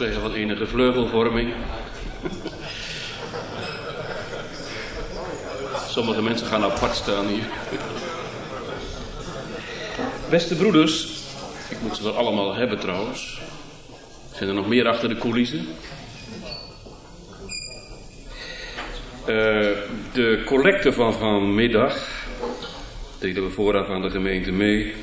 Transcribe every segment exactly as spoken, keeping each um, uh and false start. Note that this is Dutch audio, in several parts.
spreken van enige vleugelvorming. Sommige mensen gaan apart staan hier. Beste broeders, ik moet ze wel allemaal hebben trouwens. Zijn er nog meer achter de coulissen? Uh, de collecte van vanmiddag deden we vooraf aan de gemeente mee.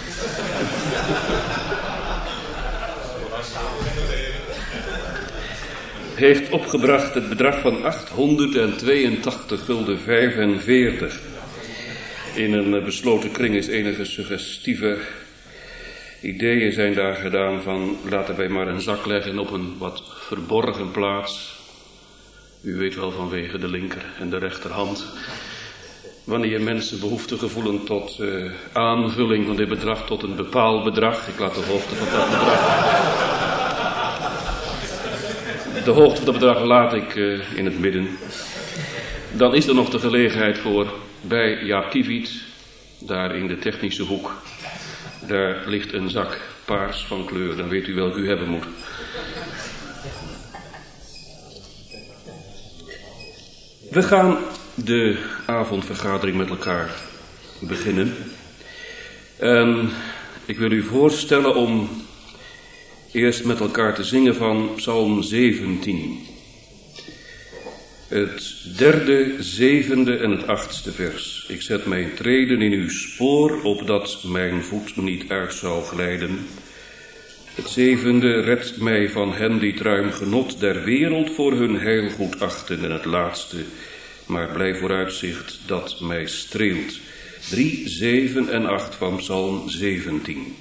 Heeft opgebracht het bedrag van achthonderdtweeëntachtig gulden vijfenveertig. In een besloten kring is enige suggestieve ideeën zijn daar gedaan van laten wij maar een zak leggen op een wat verborgen plaats. U weet wel vanwege de linker en de rechterhand. Wanneer mensen behoefte gevoelen tot uh, aanvulling van dit bedrag tot een bepaald bedrag. Ik laat de hoogte van dat bedrag. De hoogte van dat bedrag laat ik uh, in het midden. Dan is er nog de gelegenheid voor bij Jaap Kieviet, daar in de technische hoek. Daar ligt een zak paars van kleur. Dan weet u welke u hebben moet. We gaan de avondvergadering met elkaar beginnen. En ik wil u voorstellen om eerst met elkaar te zingen van Psalm zeventien. Het derde, zevende en het achtste vers. Ik zet mijn treden in uw spoor, opdat mijn voet niet uit zou glijden. Het zevende, red mij van hen die het ruim genot der wereld voor hun heil goed achten. En het laatste, maar blij vooruitzicht dat mij streelt. Drie, zeven en acht van Psalm zeventien.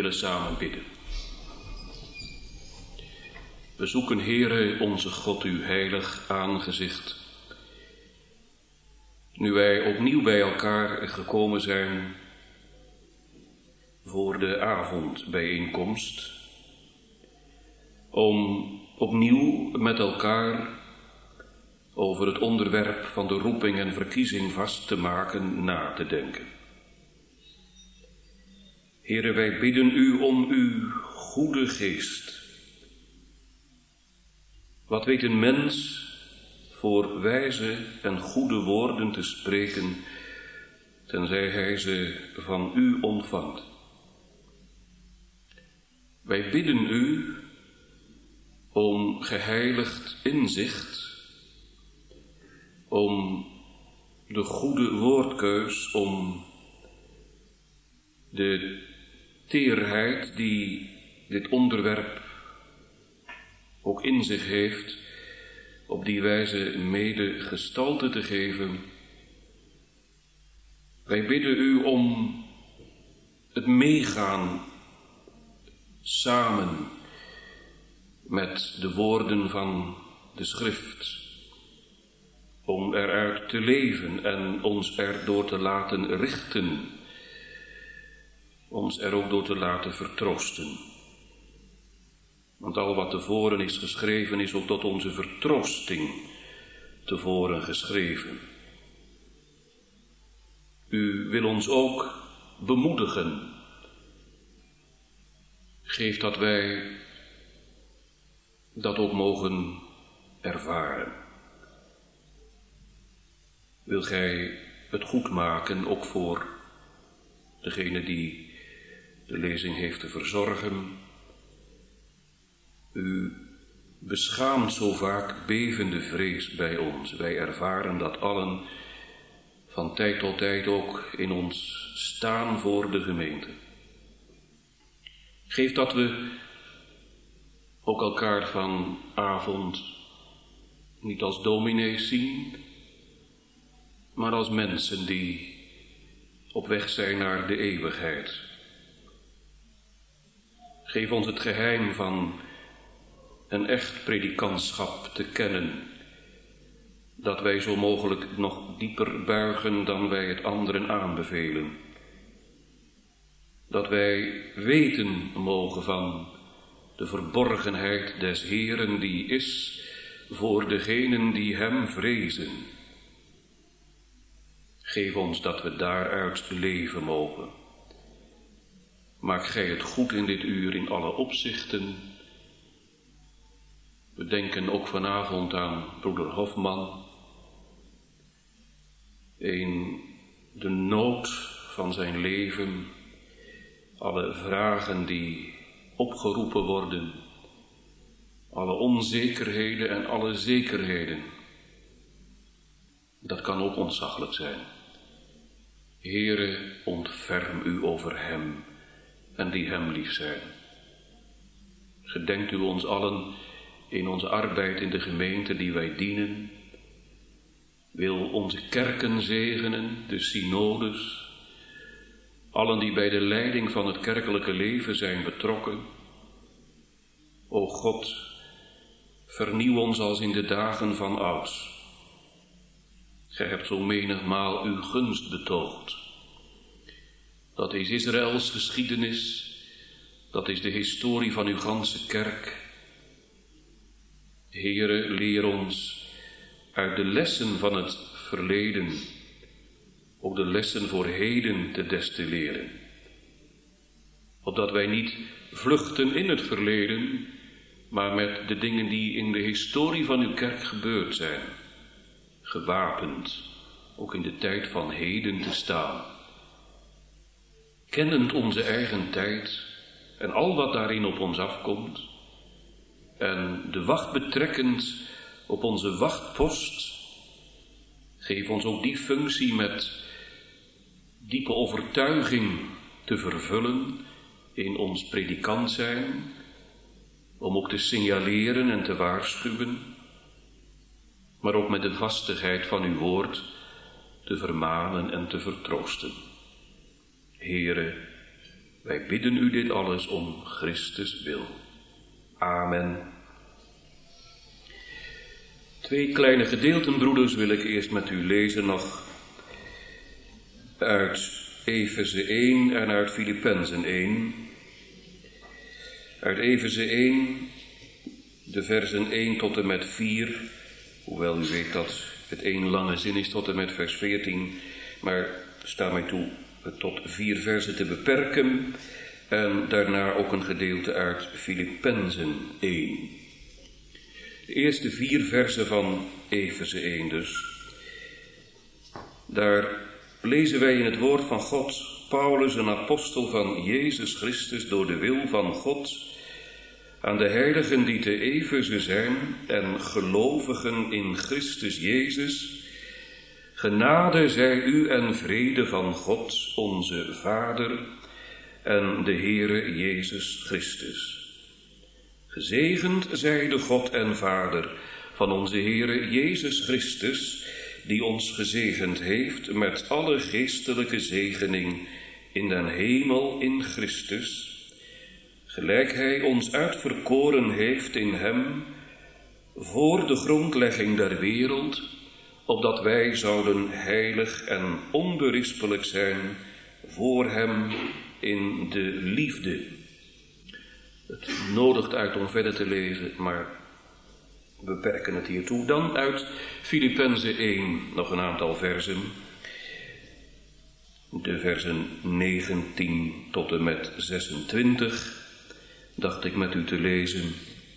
willen samen bidden. We zoeken, Heere, onze God, uw heilig aangezicht. Nu wij opnieuw bij elkaar gekomen zijn voor de avondbijeenkomst, om opnieuw met elkaar over het onderwerp van de roeping en verkiezing vast te maken, na te denken. Heere, wij bidden u om uw goede geest. Wat weet een mens voor wijze en goede woorden te spreken, tenzij hij ze van u ontvangt. Wij bidden u om geheiligd inzicht, om de goede woordkeus, om de teerheid die dit onderwerp ook in zich heeft, op die wijze mede gestalte te geven. Wij bidden u om het meegaan samen met de woorden van de schrift, om eruit te leven en ons erdoor te laten richten, ons er ook door te laten vertroosten. Want al wat tevoren is geschreven is ook tot onze vertroosting tevoren geschreven. U wil ons ook bemoedigen. Geef dat wij dat ook mogen ervaren. Wil gij het goed maken, ook voor degene die de lezing heeft te verzorgen. U beschaamt zo vaak bevende vrees bij ons. Wij ervaren dat allen van tijd tot tijd ook in ons staan voor de gemeente. Geef dat we ook elkaar vanavond niet als dominees zien, maar als mensen die op weg zijn naar de eeuwigheid. Geef ons het geheim van een echt predikantschap te kennen, dat wij zo mogelijk nog dieper buigen dan wij het anderen aanbevelen. Dat wij weten mogen van de verborgenheid des Heeren die is voor degenen die hem vrezen. Geef ons dat we daaruit leven mogen. Maak gij het goed in dit uur in alle opzichten. We denken ook vanavond aan broeder Hofman. In de nood van zijn leven, alle vragen die opgeroepen worden, alle onzekerheden en alle zekerheden. Dat kan ook ontzaglijk zijn. Heere, ontferm u over hem en die hem lief zijn. Gedenkt u ons allen in onze arbeid in de gemeente die wij dienen. Wil onze kerken zegenen, de synodes, allen die bij de leiding van het kerkelijke leven zijn betrokken. O God, vernieuw ons als in de dagen van ouds. Gij hebt zo menigmaal uw gunst betoogd. Dat is Israëls geschiedenis, dat is de historie van uw ganse kerk. Heere, leer ons uit de lessen van het verleden ook de lessen voor heden te destilleren. Opdat wij niet vluchten in het verleden, maar met de dingen die in de historie van uw kerk gebeurd zijn, gewapend, ook in de tijd van heden te staan. Kennend onze eigen tijd en al wat daarin op ons afkomt, en de wacht betrekkend op onze wachtpost, geef ons ook die functie met diepe overtuiging te vervullen in ons predikant zijn, om ook te signaleren en te waarschuwen, maar ook met de vastigheid van uw woord te vermanen en te vertroosten. Heere, Wij bidden u dit alles om Christus wil. Amen. Twee kleine gedeelten, broeders, wil ik eerst met u lezen nog uit Efeze één en uit Filippenzen één. Uit Efeze één, de versen één tot en met vier, hoewel u weet dat het één lange zin is tot en met vers veertien, maar sta mij toe het tot vier versen te beperken en daarna ook een gedeelte uit Filippenzen één. De eerste vier versen van Efeze één dus. Daar lezen wij in het woord van God: Paulus, een apostel van Jezus Christus, door de wil van God, aan de heiligen die te Efeze zijn en gelovigen in Christus Jezus, genade zij u en vrede van God, onze Vader en de Heere Jezus Christus. Gezegend zij de God en Vader van onze Heere Jezus Christus, die ons gezegend heeft met alle geestelijke zegening in den hemel in Christus, gelijk hij ons uitverkoren heeft in hem, voor de grondlegging der wereld, opdat wij zouden heilig en onberispelijk zijn voor hem in de liefde. Het nodigt uit om verder te lezen, maar we beperken het hiertoe. Dan uit Filippenzen één nog een aantal versen. De versen negentien tot en met zesentwintig dacht ik met u te lezen.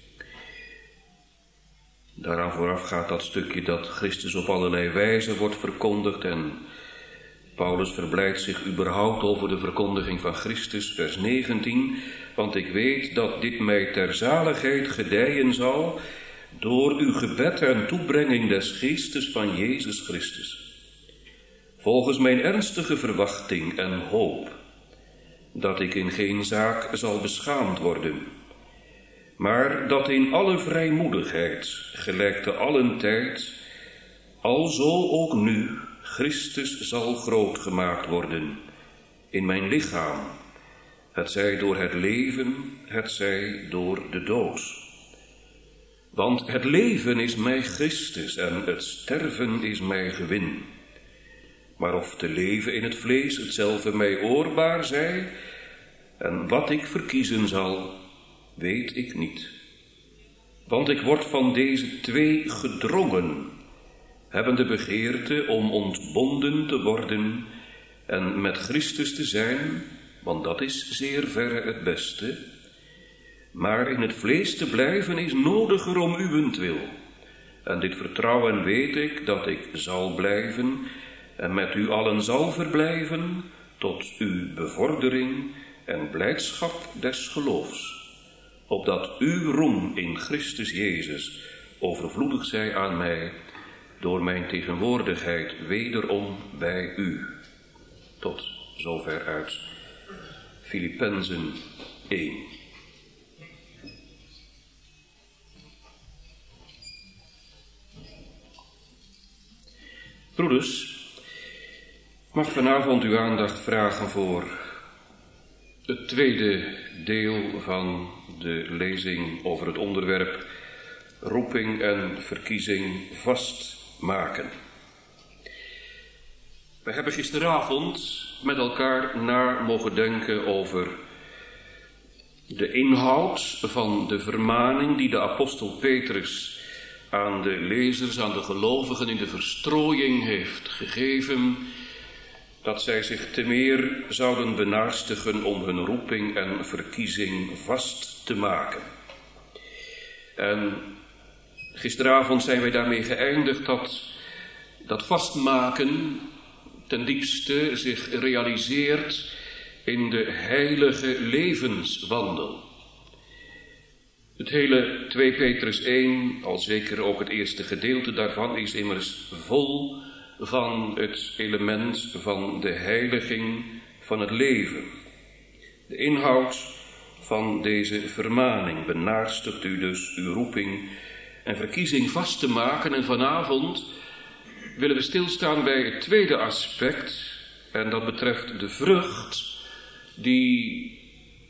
Daaraan vooraf gaat dat stukje dat Christus op allerlei wijzen wordt verkondigd en Paulus verblijdt zich überhaupt over de verkondiging van Christus, vers negentien, want ik weet dat dit mij ter zaligheid gedijen zal door uw gebed en toebrenging des geestes van Jezus Christus, volgens mijn ernstige verwachting en hoop, dat ik in geen zaak zal beschaamd worden, maar dat in alle vrijmoedigheid, gelijk te allen tijd, alzo ook nu, Christus zal groot gemaakt worden in mijn lichaam, hetzij door het leven, hetzij door de dood. Want het leven is mij Christus en het sterven is mij gewin. Maar of te leven in het vlees hetzelfde mij oorbaar zij, en wat ik verkiezen zal, weet ik niet. Want ik word van deze twee gedrongen, hebben de begeerte om ontbonden te worden en met Christus te zijn, want dat is zeer verre het beste. Maar in het vlees te blijven is nodiger om uwentwil. En dit vertrouwen weet ik dat ik zal blijven en met u allen zal verblijven tot uw bevordering en blijdschap des geloofs, opdat uw roem in Christus Jezus overvloedig zij aan mij door mijn tegenwoordigheid wederom bij u. Tot zover uit Filippenzen één. Broeders, ik mag vanavond uw aandacht vragen voor het tweede deel van de lezing over het onderwerp roeping en verkiezing vastmaken. We hebben gisteravond met elkaar na mogen denken over de inhoud van de vermaning die de apostel Petrus aan de lezers, aan de gelovigen in de verstrooiing heeft gegeven, dat zij zich te meer zouden benaarstigen om hun roeping en verkiezing vast te maken. En gisteravond zijn wij daarmee geëindigd dat dat vastmaken ten diepste zich realiseert in de heilige levenswandel. Het hele twee Petrus één, al zeker ook het eerste gedeelte daarvan, is immers vol van het element van de heiliging van het leven. De inhoud van deze vermaning benaarstigt u dus uw roeping en verkiezing vast te maken. En vanavond willen we stilstaan bij het tweede aspect, en dat betreft de vrucht die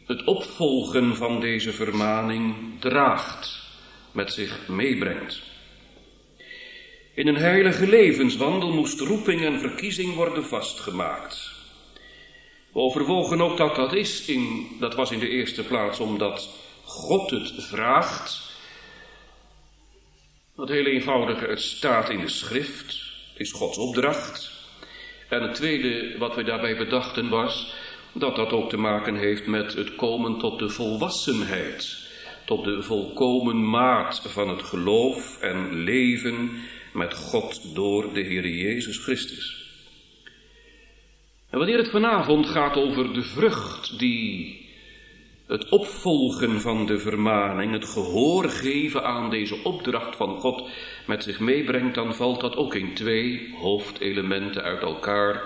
het opvolgen van deze vermaning draagt, met zich meebrengt. In een heilige levenswandel moest roeping en verkiezing worden vastgemaakt. We overwogen ook dat dat is, in, dat was in de eerste plaats omdat God het vraagt. Het hele eenvoudige, het staat in de schrift, is Gods opdracht. En het tweede wat we daarbij bedachten was dat dat ook te maken heeft met het komen tot de volwassenheid, tot de volkomen maat van het geloof en leven met God door de Heer Jezus Christus. En wanneer het vanavond gaat over de vrucht die het opvolgen van de vermaning, het gehoor geven aan deze opdracht van God met zich meebrengt, dan valt dat ook in twee hoofdelementen uit elkaar.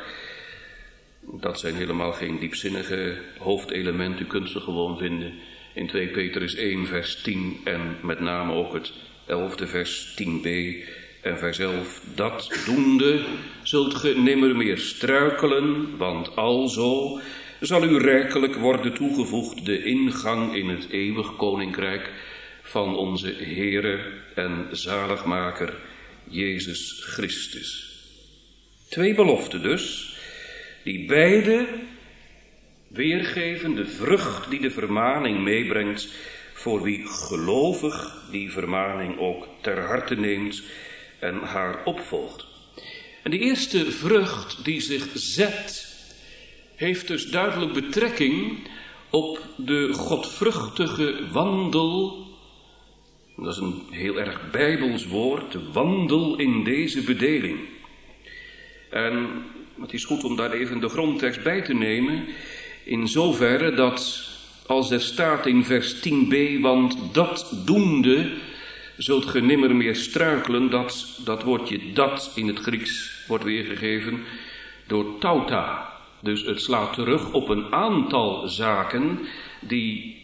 Dat zijn helemaal geen diepzinnige hoofdelementen, u kunt ze gewoon vinden in twee Petrus één vers tien en met name ook het elfde vers tien b en vers elf. Dat doende zult ge nimmer meer struikelen, want alzo zal u rijkelijk worden toegevoegd de ingang in het eeuwig koninkrijk van onze Heere en zaligmaker Jezus Christus. Twee beloften dus, die beide weergeven de vrucht die de vermaning meebrengt voor wie gelovig die vermaning ook ter harte neemt en haar opvolgt. En die eerste vrucht die zich zet, heeft dus duidelijk betrekking op de godvruchtige wandel. Dat is een heel erg bijbels woord, de wandel in deze bedeling. En het is goed om daar even de grondtekst bij te nemen, in zoverre dat als er staat in vers tien b, want dat doende zult ge nimmer meer struikelen, dat, dat woordje dat in het Grieks wordt weergegeven door tauta. Dus het slaat terug op een aantal zaken die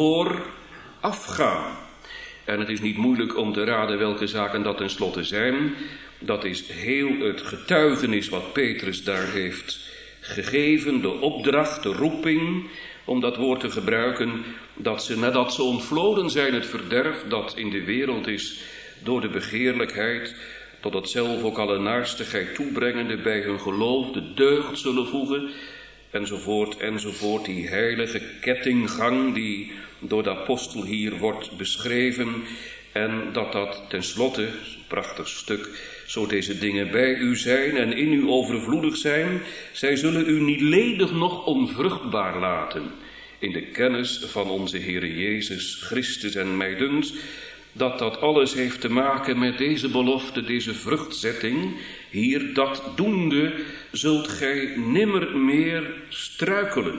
voorafgaan. En het is niet moeilijk om te raden welke zaken dat tenslotte zijn. Dat is heel het getuigenis wat Petrus daar heeft gegeven, de opdracht, de roeping, om dat woord te gebruiken, dat ze nadat ze ontvloden zijn het verderf dat in de wereld is door de begeerlijkheid, tot het zelf ook alle naarstigheid toebrengende bij hun geloof de deugd zullen voegen, enzovoort, enzovoort. Die heilige kettinggang die door de apostel hier wordt beschreven, en dat dat tenslotte, een prachtig stuk, zo deze dingen bij u zijn en in u overvloedig zijn, zij zullen u niet ledig noch onvruchtbaar laten in de kennis van onze Heere Jezus Christus. En mij dunkt dat dat alles heeft te maken met deze belofte, deze vruchtzetting. Hier, dat doende, zult gij nimmer meer struikelen.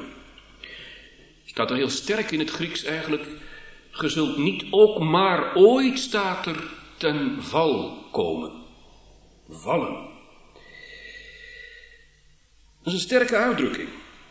Staat er heel sterk in het Grieks eigenlijk. Ge zult niet ook maar ooit, staat er, ten val komen. Vallen. Dat is een sterke uitdrukking.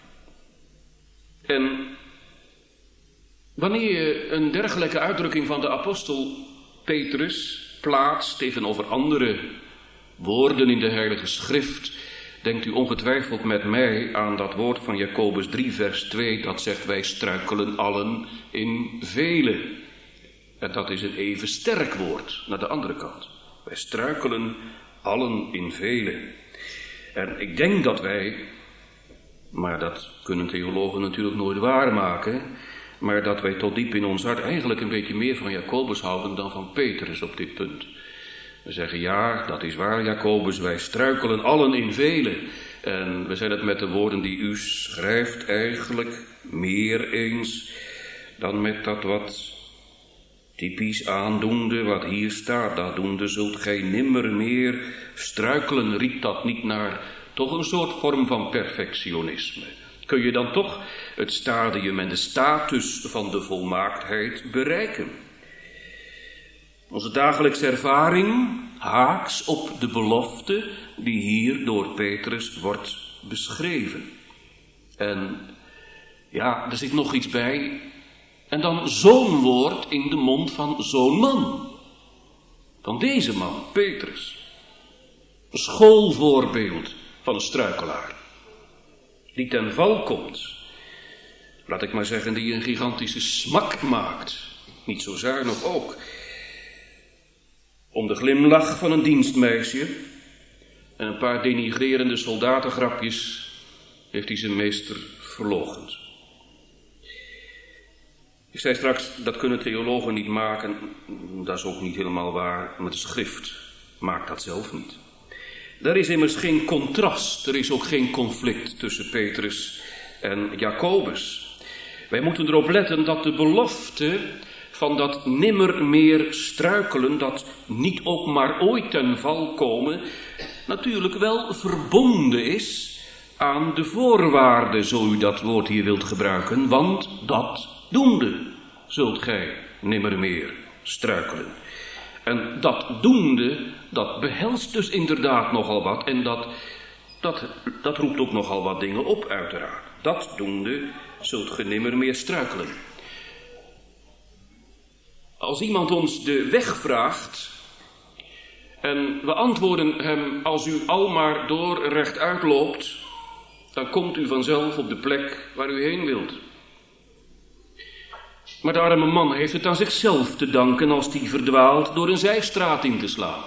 En wanneer je een dergelijke uitdrukking van de apostel Petrus plaatst tegenover andere woorden in de Heilige Schrift, denkt u ongetwijfeld met mij aan dat woord van Jacobus drie vers twee, dat zegt wij struikelen allen in vele. En dat is een even sterk woord naar de andere kant. Wij struikelen allen in vele. En ik denk dat wij, maar dat kunnen theologen natuurlijk nooit waarmaken, maar dat wij tot diep in ons hart eigenlijk een beetje meer van Jacobus houden dan van Petrus op dit punt. We zeggen ja, dat is waar Jacobus, wij struikelen allen in vele. En we zijn het met de woorden die u schrijft eigenlijk meer eens dan met dat wat typisch aandoende, wat hier staat. Dat doende zult gij nimmer meer struikelen. Riep dat niet naar toch een soort vorm van perfectionisme? Kun je dan toch het stadium en de status van de volmaaktheid bereiken? Onze dagelijkse ervaring haaks op de belofte die hier door Petrus wordt beschreven. En ja, er zit nog iets bij. En dan zo'n woord in de mond van zo'n man. Van deze man, Petrus. Een schoolvoorbeeld van een struikelaar. Die ten val komt. laat ik maar zeggen, die een gigantische smak maakt. Niet zo zuinig ook. Om de glimlach van een dienstmeisje en een paar denigrerende soldatengrapjes heeft hij zijn meester verloochend. Ik zei straks, dat kunnen theologen niet maken. Dat is ook niet helemaal waar. Maar de schrift maakt dat zelf niet. Er is immers geen contrast, er is ook geen conflict tussen Petrus en Jacobus. Wij moeten erop letten dat de belofte van dat nimmer meer struikelen, dat niet ook maar ooit ten val komen, natuurlijk wel verbonden is aan de voorwaarden, zo u dat woord hier wilt gebruiken, want dat doende zult gij nimmer meer struikelen. En dat doende, dat behelst dus inderdaad nogal wat en dat, dat, dat roept ook nogal wat dingen op uiteraard. Dat doende zult ge nimmer meer struikelen. Als iemand ons de weg vraagt en we antwoorden hem, als u al maar door rechtuit loopt, dan komt u vanzelf op de plek waar u heen wilt. Maar de arme man heeft het aan zichzelf te danken als die verdwaalt door een zijstraat in te slaan.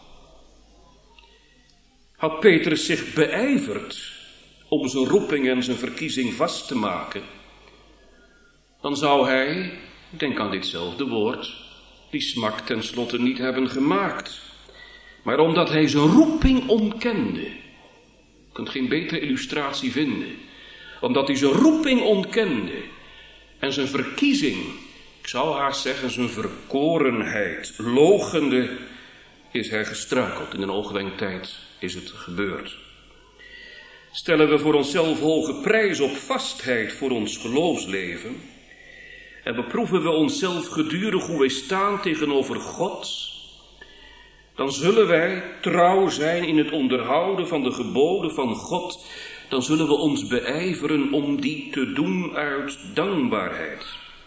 Had Petrus zich beijverd om zijn roeping en zijn verkiezing vast te maken, dan zou hij, denk aan ditzelfde woord, die smak tenslotte niet hebben gemaakt. Maar omdat hij zijn roeping ontkende, je kunt geen betere illustratie vinden, omdat hij zijn roeping ontkende en zijn verkiezing, ik zou haast zeggen zijn verkorenheid, loochende, is hij gestruikeld. In een oogwenktijd is het gebeurd. Stellen we voor onszelf hoge prijs op vastheid voor ons geloofsleven en beproeven we onszelf gedurig hoe wij staan tegenover God, dan zullen wij trouw zijn in het onderhouden van de geboden van God. Dan zullen we ons beijveren om die te doen uit dankbaarheid.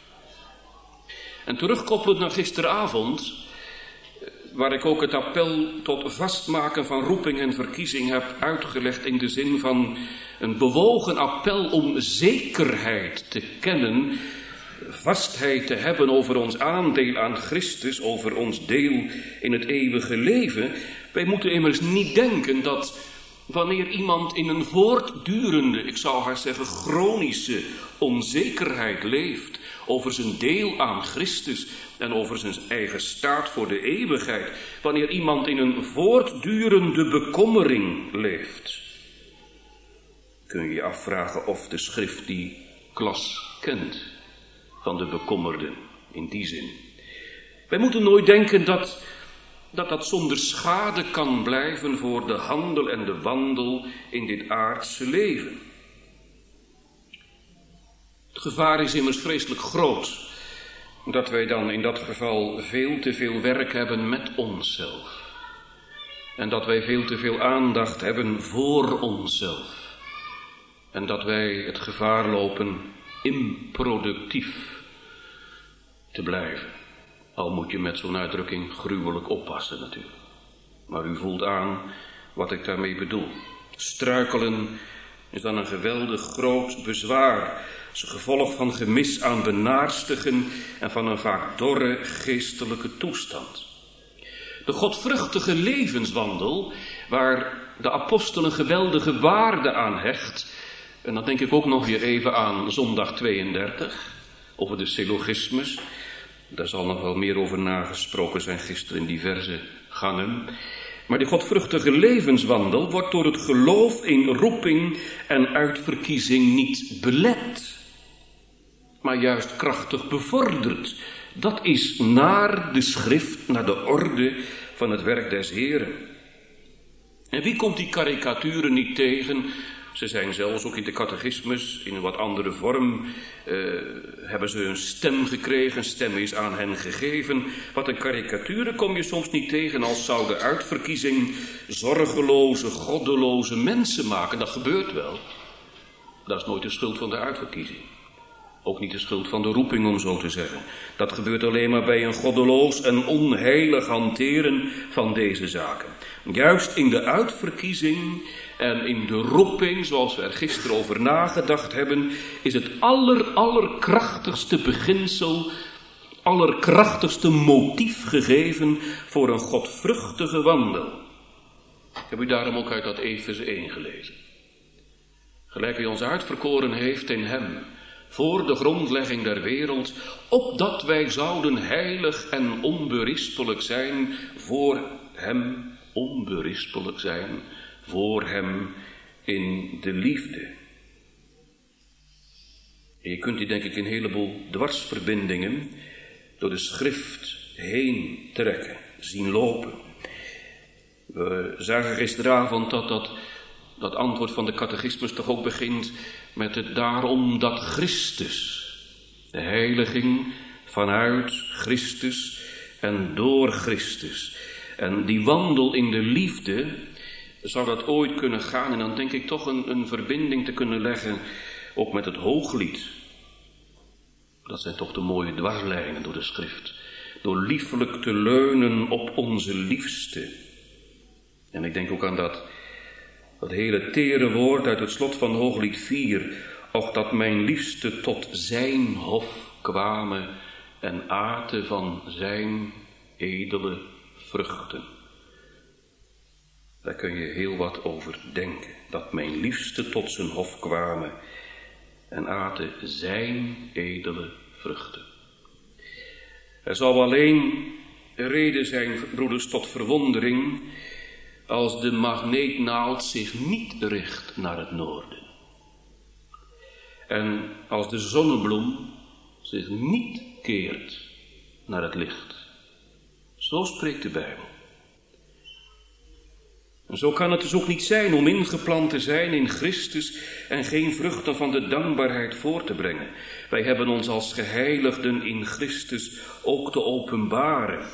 En terugkoppelend naar gisteravond, waar ik ook het appel tot vastmaken van roeping en verkiezing heb uitgelegd in de zin van een bewogen appel om zekerheid te kennen, vastheid te hebben over ons aandeel aan Christus, over ons deel in het eeuwige leven. Wij moeten immers niet denken dat wanneer iemand in een voortdurende, ik zou haar zeggen chronische onzekerheid leeft over zijn deel aan Christus en over zijn eigen staat voor de eeuwigheid, wanneer iemand in een voortdurende bekommering leeft, kun je je afvragen of de schrift die klas kent van de bekommerden in die zin. Wij moeten nooit denken dat dat dat zonder schade kan blijven voor de handel en de wandel in dit aardse leven. Het gevaar is immers vreselijk groot dat wij dan in dat geval veel te veel werk hebben met onszelf. En dat wij veel te veel aandacht hebben voor onszelf. En dat wij het gevaar lopen improductief te blijven. Al moet je met zo'n uitdrukking gruwelijk oppassen natuurlijk. Maar u voelt aan wat ik daarmee bedoel. Struikelen is dan een geweldig groot bezwaar. Het is een gevolg van gemis aan benaarstigen en van een vaak dorre geestelijke toestand. De godvruchtige levenswandel, waar de apostel een geweldige waarde aan hecht, en dan denk ik ook nog weer even aan zondag tweeëndertig, over de syllogismes. Daar zal nog wel meer over nagesproken zijn gisteren in diverse gangen. Maar die godvruchtige levenswandel wordt door het geloof in roeping en uitverkiezing niet belet, maar juist krachtig bevorderd. Dat is naar de schrift, naar de orde van het werk des Heren. En wie komt die karikaturen niet tegen? Ze zijn zelfs ook in de catechismus, in een wat andere vorm, uh, hebben ze een stem gekregen, een stem is aan hen gegeven. Wat een karikaturen kom je soms niet tegen, als zou de uitverkiezing zorgeloze, goddeloze mensen maken. Dat gebeurt wel. Dat is nooit de schuld van de uitverkiezing. Ook niet de schuld van de roeping, om zo te zeggen. Dat gebeurt alleen maar bij een goddeloos en onheilig hanteren van deze zaken. Juist in de uitverkiezing en in de roeping, zoals we er gisteren over nagedacht hebben, is het aller, allerkrachtigste beginsel, allerkrachtigste motief gegeven voor een godvruchtige wandel. Ik heb u daarom ook uit dat Efeze één gelezen. Gelijk hij ons uitverkoren heeft in hem, voor de grondlegging der wereld, opdat wij zouden heilig en onberispelijk zijn, voor hem onberispelijk zijn, voor hem in de liefde. En je kunt hier denk ik een heleboel dwarsverbindingen door de schrift heen trekken, zien lopen. We zagen gisteravond dat dat, dat antwoord van de catechismus toch ook begint met het daarom dat Christus, de heiliging vanuit Christus en door Christus. En die wandel in de liefde, zou dat ooit kunnen gaan, en dan denk ik toch een, een verbinding te kunnen leggen, ook met het Hooglied. Dat zijn toch de mooie dwarslijnen door de schrift. Door liefelijk te leunen op onze liefste. En ik denk ook aan dat, dat hele tere woord uit het slot van Hooglied vier. Och dat mijn liefste tot zijn hof kwamen en aten van zijn edele vruchten. Daar kun je heel wat over denken. Dat mijn liefste tot zijn hof kwamen en aten zijn edele vruchten. Er zal alleen reden zijn, broeders, tot verwondering, als de magneetnaald zich niet richt naar het noorden. En als de zonnebloem zich niet keert naar het licht. Zo spreekt de Bijbel. En zo kan het dus ook niet zijn om ingeplant te zijn in Christus en geen vruchten van de dankbaarheid voor te brengen. Wij hebben ons als geheiligden in Christus ook te openbaren.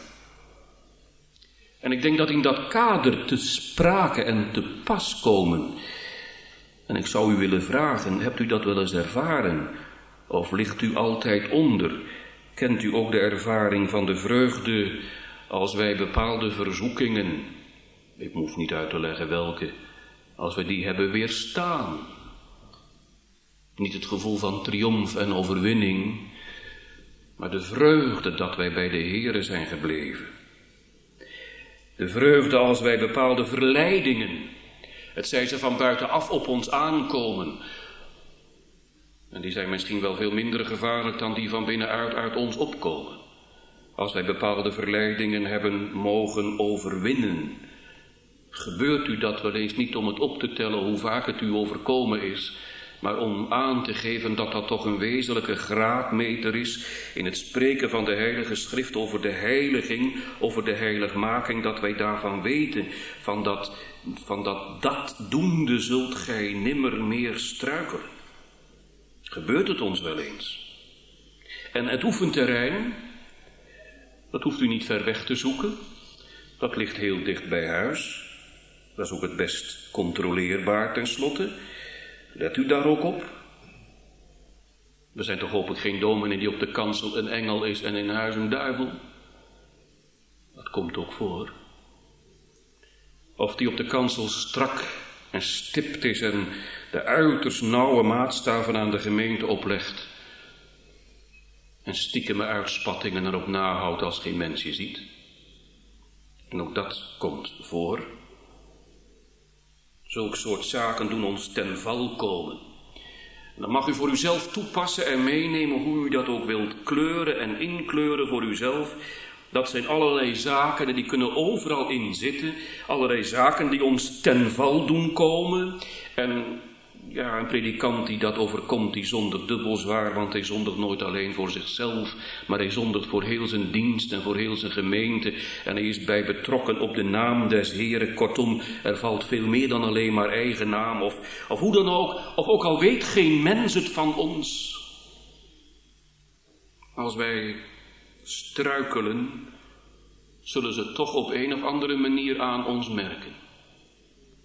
En ik denk dat in dat kader te sprake en te pas komen. En ik zou u willen vragen, hebt u dat wel eens ervaren? Of ligt u altijd onder? Kent u ook de ervaring van de vreugde als wij bepaalde verzoekingen, ik hoef niet uit te leggen welke, als we die hebben weerstaan? Niet het gevoel van triomf en overwinning, maar de vreugde dat wij bij de Heere zijn gebleven. De vreugde als wij bepaalde verleidingen, het zij ze van buitenaf op ons aankomen, en die zijn misschien wel veel minder gevaarlijk dan die van binnenuit uit ons opkomen. Als wij bepaalde verleidingen hebben mogen overwinnen. Gebeurt u dat wel eens niet om het op te tellen hoe vaak het u overkomen is, maar om aan te geven dat dat toch een wezenlijke graadmeter is in het spreken van de Heilige Schrift over de heiliging, over de heiligmaking, dat wij daarvan weten, van dat, van dat, dat doende zult gij nimmer meer struikelen. Gebeurt het ons wel eens? En het oefenterrein, dat hoeft u niet ver weg te zoeken. Dat ligt heel dicht bij huis. Dat is ook het best controleerbaar tenslotte. Let u daar ook op. We zijn toch hopelijk geen dominee die op de kansel een engel is en in huis een duivel. Dat komt ook voor. Of die op de kansel strak en stipt is en de uiterst nauwe maatstaven aan de gemeente oplegt. En stiekeme uitspattingen erop nahoudt als geen mens je ziet. En ook dat komt voor. Zulk soort zaken doen ons ten val komen. En dan mag u voor uzelf toepassen en meenemen hoe u dat ook wilt kleuren en inkleuren voor uzelf. Dat zijn allerlei zaken en die kunnen overal in zitten. Allerlei zaken die ons ten val doen komen. En ja, een predikant die dat overkomt, die zondigt dubbel zwaar, want hij zondigt nooit alleen voor zichzelf, maar hij zondigt voor heel zijn dienst en voor heel zijn gemeente. En hij is bij betrokken op de naam des Heren. Kortom, er valt veel meer dan alleen maar eigen naam, of, of hoe dan ook, of ook al weet geen mens het van ons. Als wij struikelen, zullen ze toch op een of andere manier aan ons merken.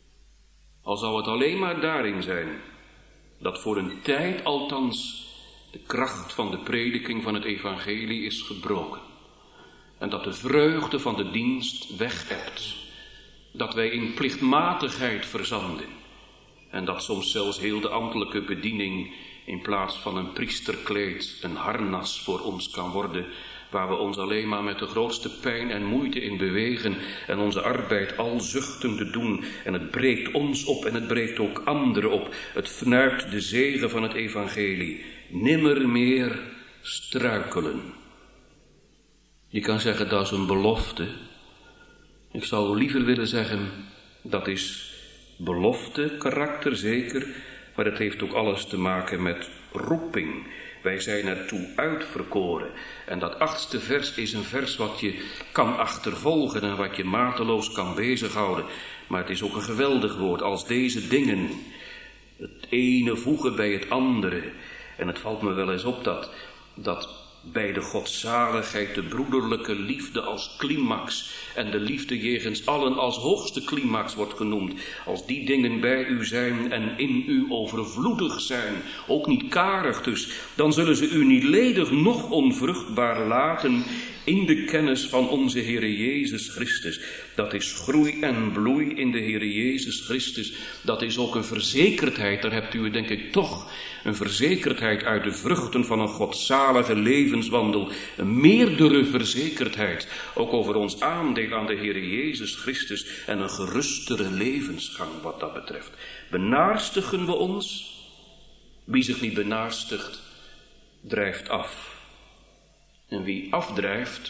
Al zou het alleen maar daarin zijn, dat voor een tijd althans de kracht van de prediking van het evangelie is gebroken. En dat de vreugde van de dienst weg-ebt. Dat wij in plichtmatigheid verzanden. En dat soms zelfs heel de ambtelijke bediening in plaats van een priesterkleed een harnas voor ons kan worden, waar we ons alleen maar met de grootste pijn en moeite in bewegen en onze arbeid al zuchtende doen. En het breekt ons op en het breekt ook anderen op. Het fnuikt de zegen van het evangelie. Nimmer meer struikelen. Je kan zeggen dat is een belofte. Ik zou liever willen zeggen dat is belofte, karakter zeker, maar het heeft ook alles te maken met roeping. Wij zijn ertoe uitverkoren. En dat achtste vers is een vers wat je kan achtervolgen en wat je mateloos kan bezighouden. Maar het is ook een geweldig woord. Als deze dingen het ene voegen bij het andere. En het valt me wel eens op dat, dat bij de godzaligheid de broederlijke liefde als climax en de liefde jegens allen als hoogste climax wordt genoemd. Als die dingen bij u zijn en in u overvloedig zijn, ook niet karig dus, dan zullen ze u niet ledig noch onvruchtbaar laten in de kennis van onze Heere Jezus Christus. Dat is groei en bloei in de Heere Jezus Christus. Dat is ook een verzekerdheid, daar hebt u denk ik toch een verzekerdheid uit de vruchten van een godzalige levenswandel. Een meerdere verzekerdheid, ook over ons aandeel aan de Heere Jezus Christus en een gerustere levensgang wat dat betreft. Benaarstigen we ons? Wie zich niet benaarstigt, drijft af. En wie afdrijft,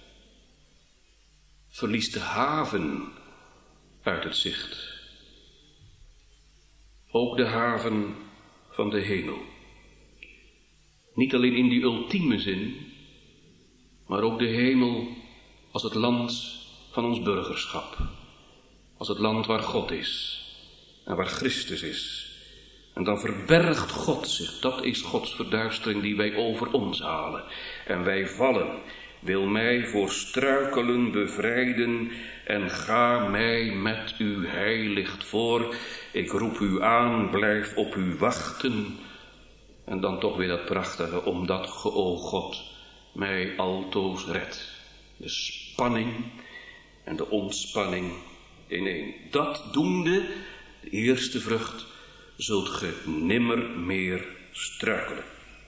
verliest de haven uit het zicht. Ook de haven van de hemel. Niet alleen in die ultieme zin, maar ook de hemel als het land van ons burgerschap. Als het land waar God is en waar Christus is. En dan verbergt God zich. Dat is Gods verduistering die wij over ons halen. En wij vallen. Wil mij voor struikelen bevrijden en ga mij met uw heilicht voor. Ik roep u aan, blijf op u wachten. En dan toch weer dat prachtige, omdat ge, o God, mij altoos redt. De spanning en de ontspanning in één. Dat doende, de eerste vrucht, zult ge nimmer meer struikelen.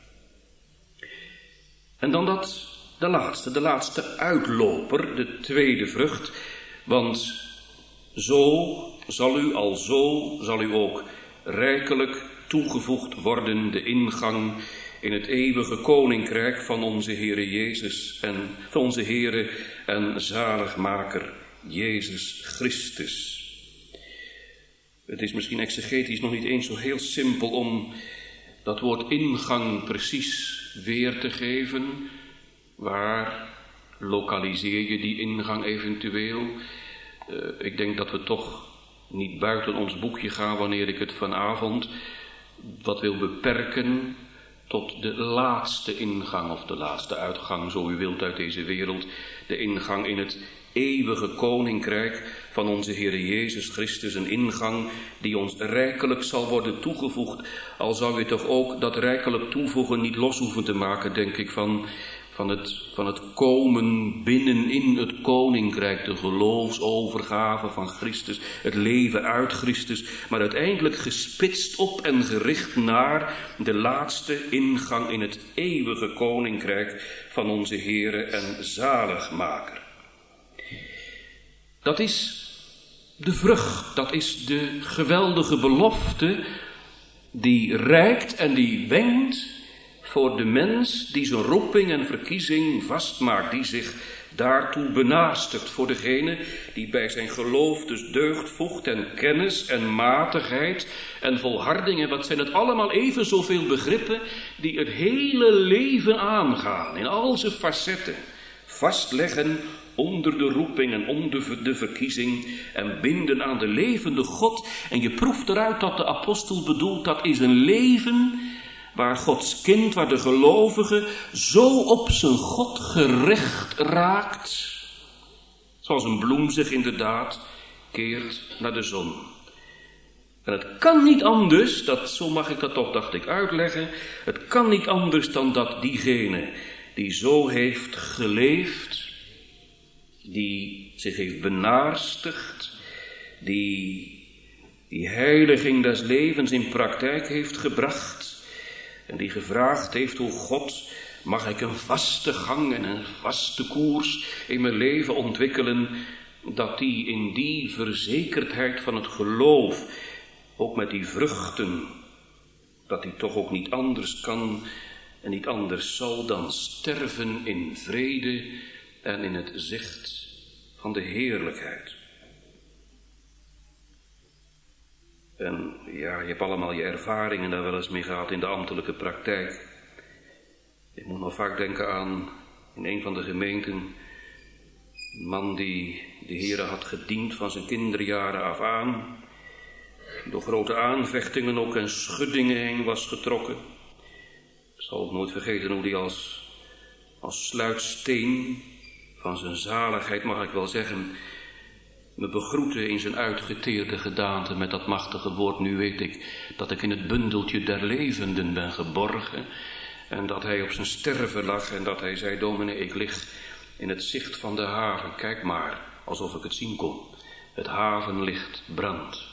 En dan dat, de laatste, de laatste uitloper, de tweede vrucht. Want zo zal u, al zo zal u ook rijkelijk toegevoegd worden de ingang in het eeuwige koninkrijk van onze Heere Jezus en van onze Heere en zaligmaker Jezus Christus. Het is misschien exegetisch nog niet eens zo heel simpel om dat woord ingang precies weer te geven. Waar lokaliseer je die ingang eventueel? Uh, ik denk dat we toch niet buiten ons boekje gaan wanneer ik het vanavond wat wil beperken tot de laatste ingang of de laatste uitgang, zo u wilt, uit deze wereld. De ingang in het eeuwige koninkrijk van onze Heere Jezus Christus. Een ingang die ons rijkelijk zal worden toegevoegd. Al zou je toch ook dat rijkelijk toevoegen niet los hoeven te maken, denk ik, van, van, het, van het komen binnenin het koninkrijk. De geloofsovergave van Christus, het leven uit Christus. Maar uiteindelijk gespitst op en gericht naar de laatste ingang in het eeuwige koninkrijk van onze Heere en zaligmaker. Dat is de vrucht, dat is de geweldige belofte die reikt en die wenkt voor de mens die zijn roeping en verkiezing vastmaakt, die zich daartoe benaastigt, voor degene die bij zijn geloof dus deugd voegt en kennis en matigheid en volharding. En wat zijn het allemaal even zoveel begrippen die het hele leven aangaan, in al zijn facetten, vastleggen onder de roeping en onder de verkiezing en binden aan de levende God. En je proeft eruit dat de apostel bedoelt, dat is een leven waar Gods kind, waar de gelovige zo op zijn God gericht raakt, zoals een bloem zich inderdaad keert naar de zon. En het kan niet anders, dat, zo mag ik dat toch, dacht ik, uitleggen. Het kan niet anders dan dat diegene die zo heeft geleefd, die zich heeft benaarstigd, die die heiliging des levens in praktijk heeft gebracht en die gevraagd heeft, o God, mag ik een vaste gang en een vaste koers in mijn leven ontwikkelen, dat die in die verzekerdheid van het geloof, ook met die vruchten, dat die toch ook niet anders kan en niet anders zal dan sterven in vrede en in het zicht van de heerlijkheid. En ja, je hebt allemaal je ervaringen daar wel eens mee gehad in de ambtelijke praktijk. Ik moet nog vaak denken aan, in een van de gemeenten, een man die de Heere had gediend van zijn kinderjaren af aan, door grote aanvechtingen ook en schuddingen heen was getrokken. Ik zal ook nooit vergeten hoe hij als, als sluitsteen van zijn zaligheid, mag ik wel zeggen, me begroette in zijn uitgeteerde gedaante met dat machtige woord. Nu weet ik dat ik in het bundeltje der levenden ben geborgen. En dat hij op zijn sterven lag en dat hij zei, dominee, ik lig in het zicht van de haven. Kijk maar, alsof ik het zien kon. Het havenlicht brandt.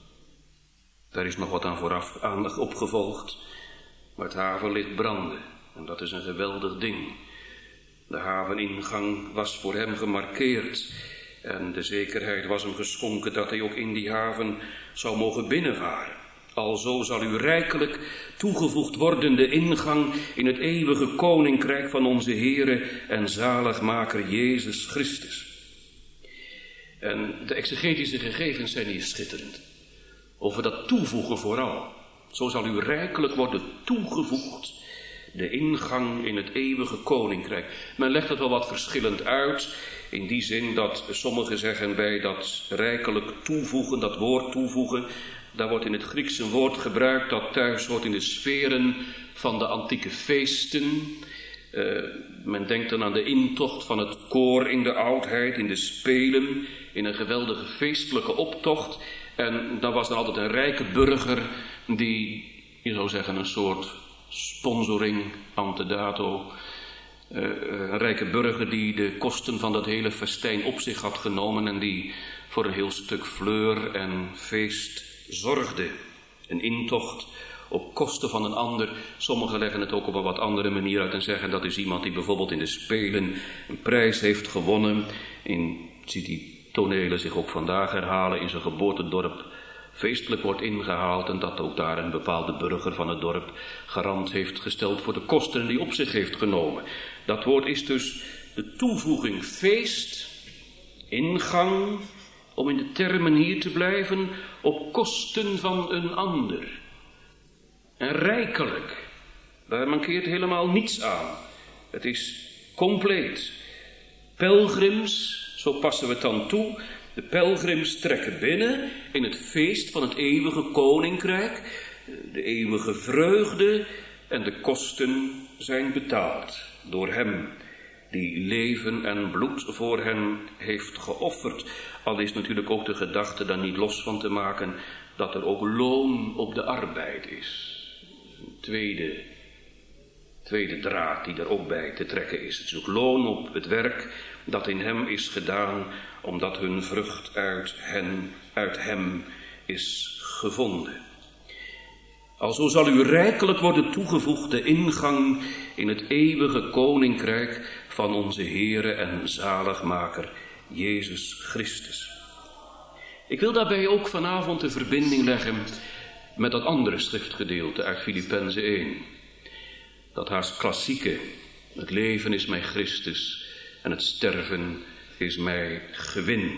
Daar is nog wat aan vooraf aandacht opgevolgd. Maar het havenlicht brandde. En dat is een geweldig ding. De haveningang was voor hem gemarkeerd. En de zekerheid was hem geschonken dat hij ook in die haven zou mogen binnenvaren. Alzo zal u rijkelijk toegevoegd worden de ingang in het eeuwige koninkrijk van onze Heere en zaligmaker Jezus Christus. En de exegetische gegevens zijn hier schitterend. Over dat toevoegen vooral. Zo zal u rijkelijk worden toegevoegd de ingang in het eeuwige koninkrijk. Men legt het wel wat verschillend uit. In die zin dat sommigen zeggen bij dat rijkelijk toevoegen, dat woord toevoegen, daar wordt in het Grieks een woord gebruikt dat thuis hoort in de sferen van de antieke feesten. Uh, men denkt dan aan de intocht van het koor in de oudheid, in de spelen, in een geweldige feestelijke optocht. En dan was er altijd een rijke burger die, je zou zeggen, een soort sponsoring ante dato. Uh, een rijke burger die de kosten van dat hele festijn op zich had genomen en die voor een heel stuk fleur en feest zorgde. Een intocht op kosten van een ander. Sommigen leggen het ook op een wat andere manier uit en zeggen dat is iemand die bijvoorbeeld in de Spelen een prijs heeft gewonnen. In, ziet die tonelen zich ook vandaag herhalen, in zijn geboortedorp feestelijk wordt ingehaald en dat ook daar een bepaalde burger van het dorp garant heeft gesteld voor de kosten die op zich heeft genomen. Dat woord is dus de toevoeging feest, ingang, om in de termen hier te blijven, op kosten van een ander. En rijkelijk, daar mankeert helemaal niets aan. Het is compleet. Pelgrims, zo passen we het dan toe. De pelgrims trekken binnen in het feest van het eeuwige koninkrijk, de eeuwige vreugde en de kosten zijn betaald door hem die leven en bloed voor hen heeft geofferd. Al is natuurlijk ook de gedachte daar niet los van te maken dat er ook loon op de arbeid is. Een tweede, tweede draad die er ook bij te trekken is. Het is ook loon op het werk dat in hem is gedaan, omdat hun vrucht uit hen, uit hem is gevonden. Alzo zal u rijkelijk worden toegevoegd de ingang in het eeuwige koninkrijk van onze Heere en zaligmaker Jezus Christus. Ik wil daarbij ook vanavond de verbinding leggen met dat andere schriftgedeelte uit Filippenzen één. Dat haast klassieke, het leven is mij Christus en het sterven is mij gewin.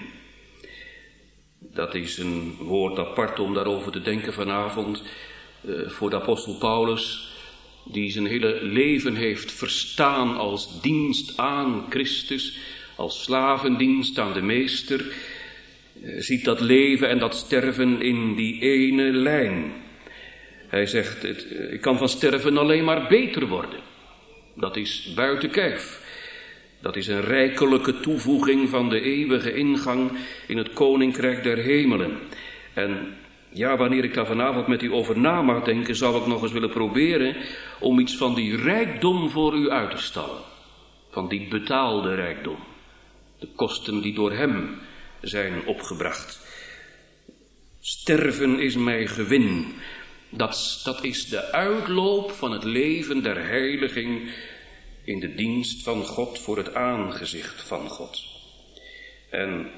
Dat is een woord apart om daarover te denken vanavond. Uh, voor de apostel Paulus, die zijn hele leven heeft verstaan als dienst aan Christus, als slavendienst aan de meester, uh, ziet dat leven en dat sterven in die ene lijn. Hij zegt, het, uh, ik kan van sterven alleen maar beter worden. Dat is buiten kijf. Dat is een rijkelijke toevoeging van de eeuwige ingang in het koninkrijk der hemelen. En Ja, wanneer ik daar vanavond met u over na mag denken, zou ik nog eens willen proberen om iets van die rijkdom voor u uit te stallen. Van die betaalde rijkdom. De kosten die door hem zijn opgebracht. Sterven is mij gewin. Dat, dat is de uitloop van het leven der heiliging in de dienst van God voor het aangezicht van God. En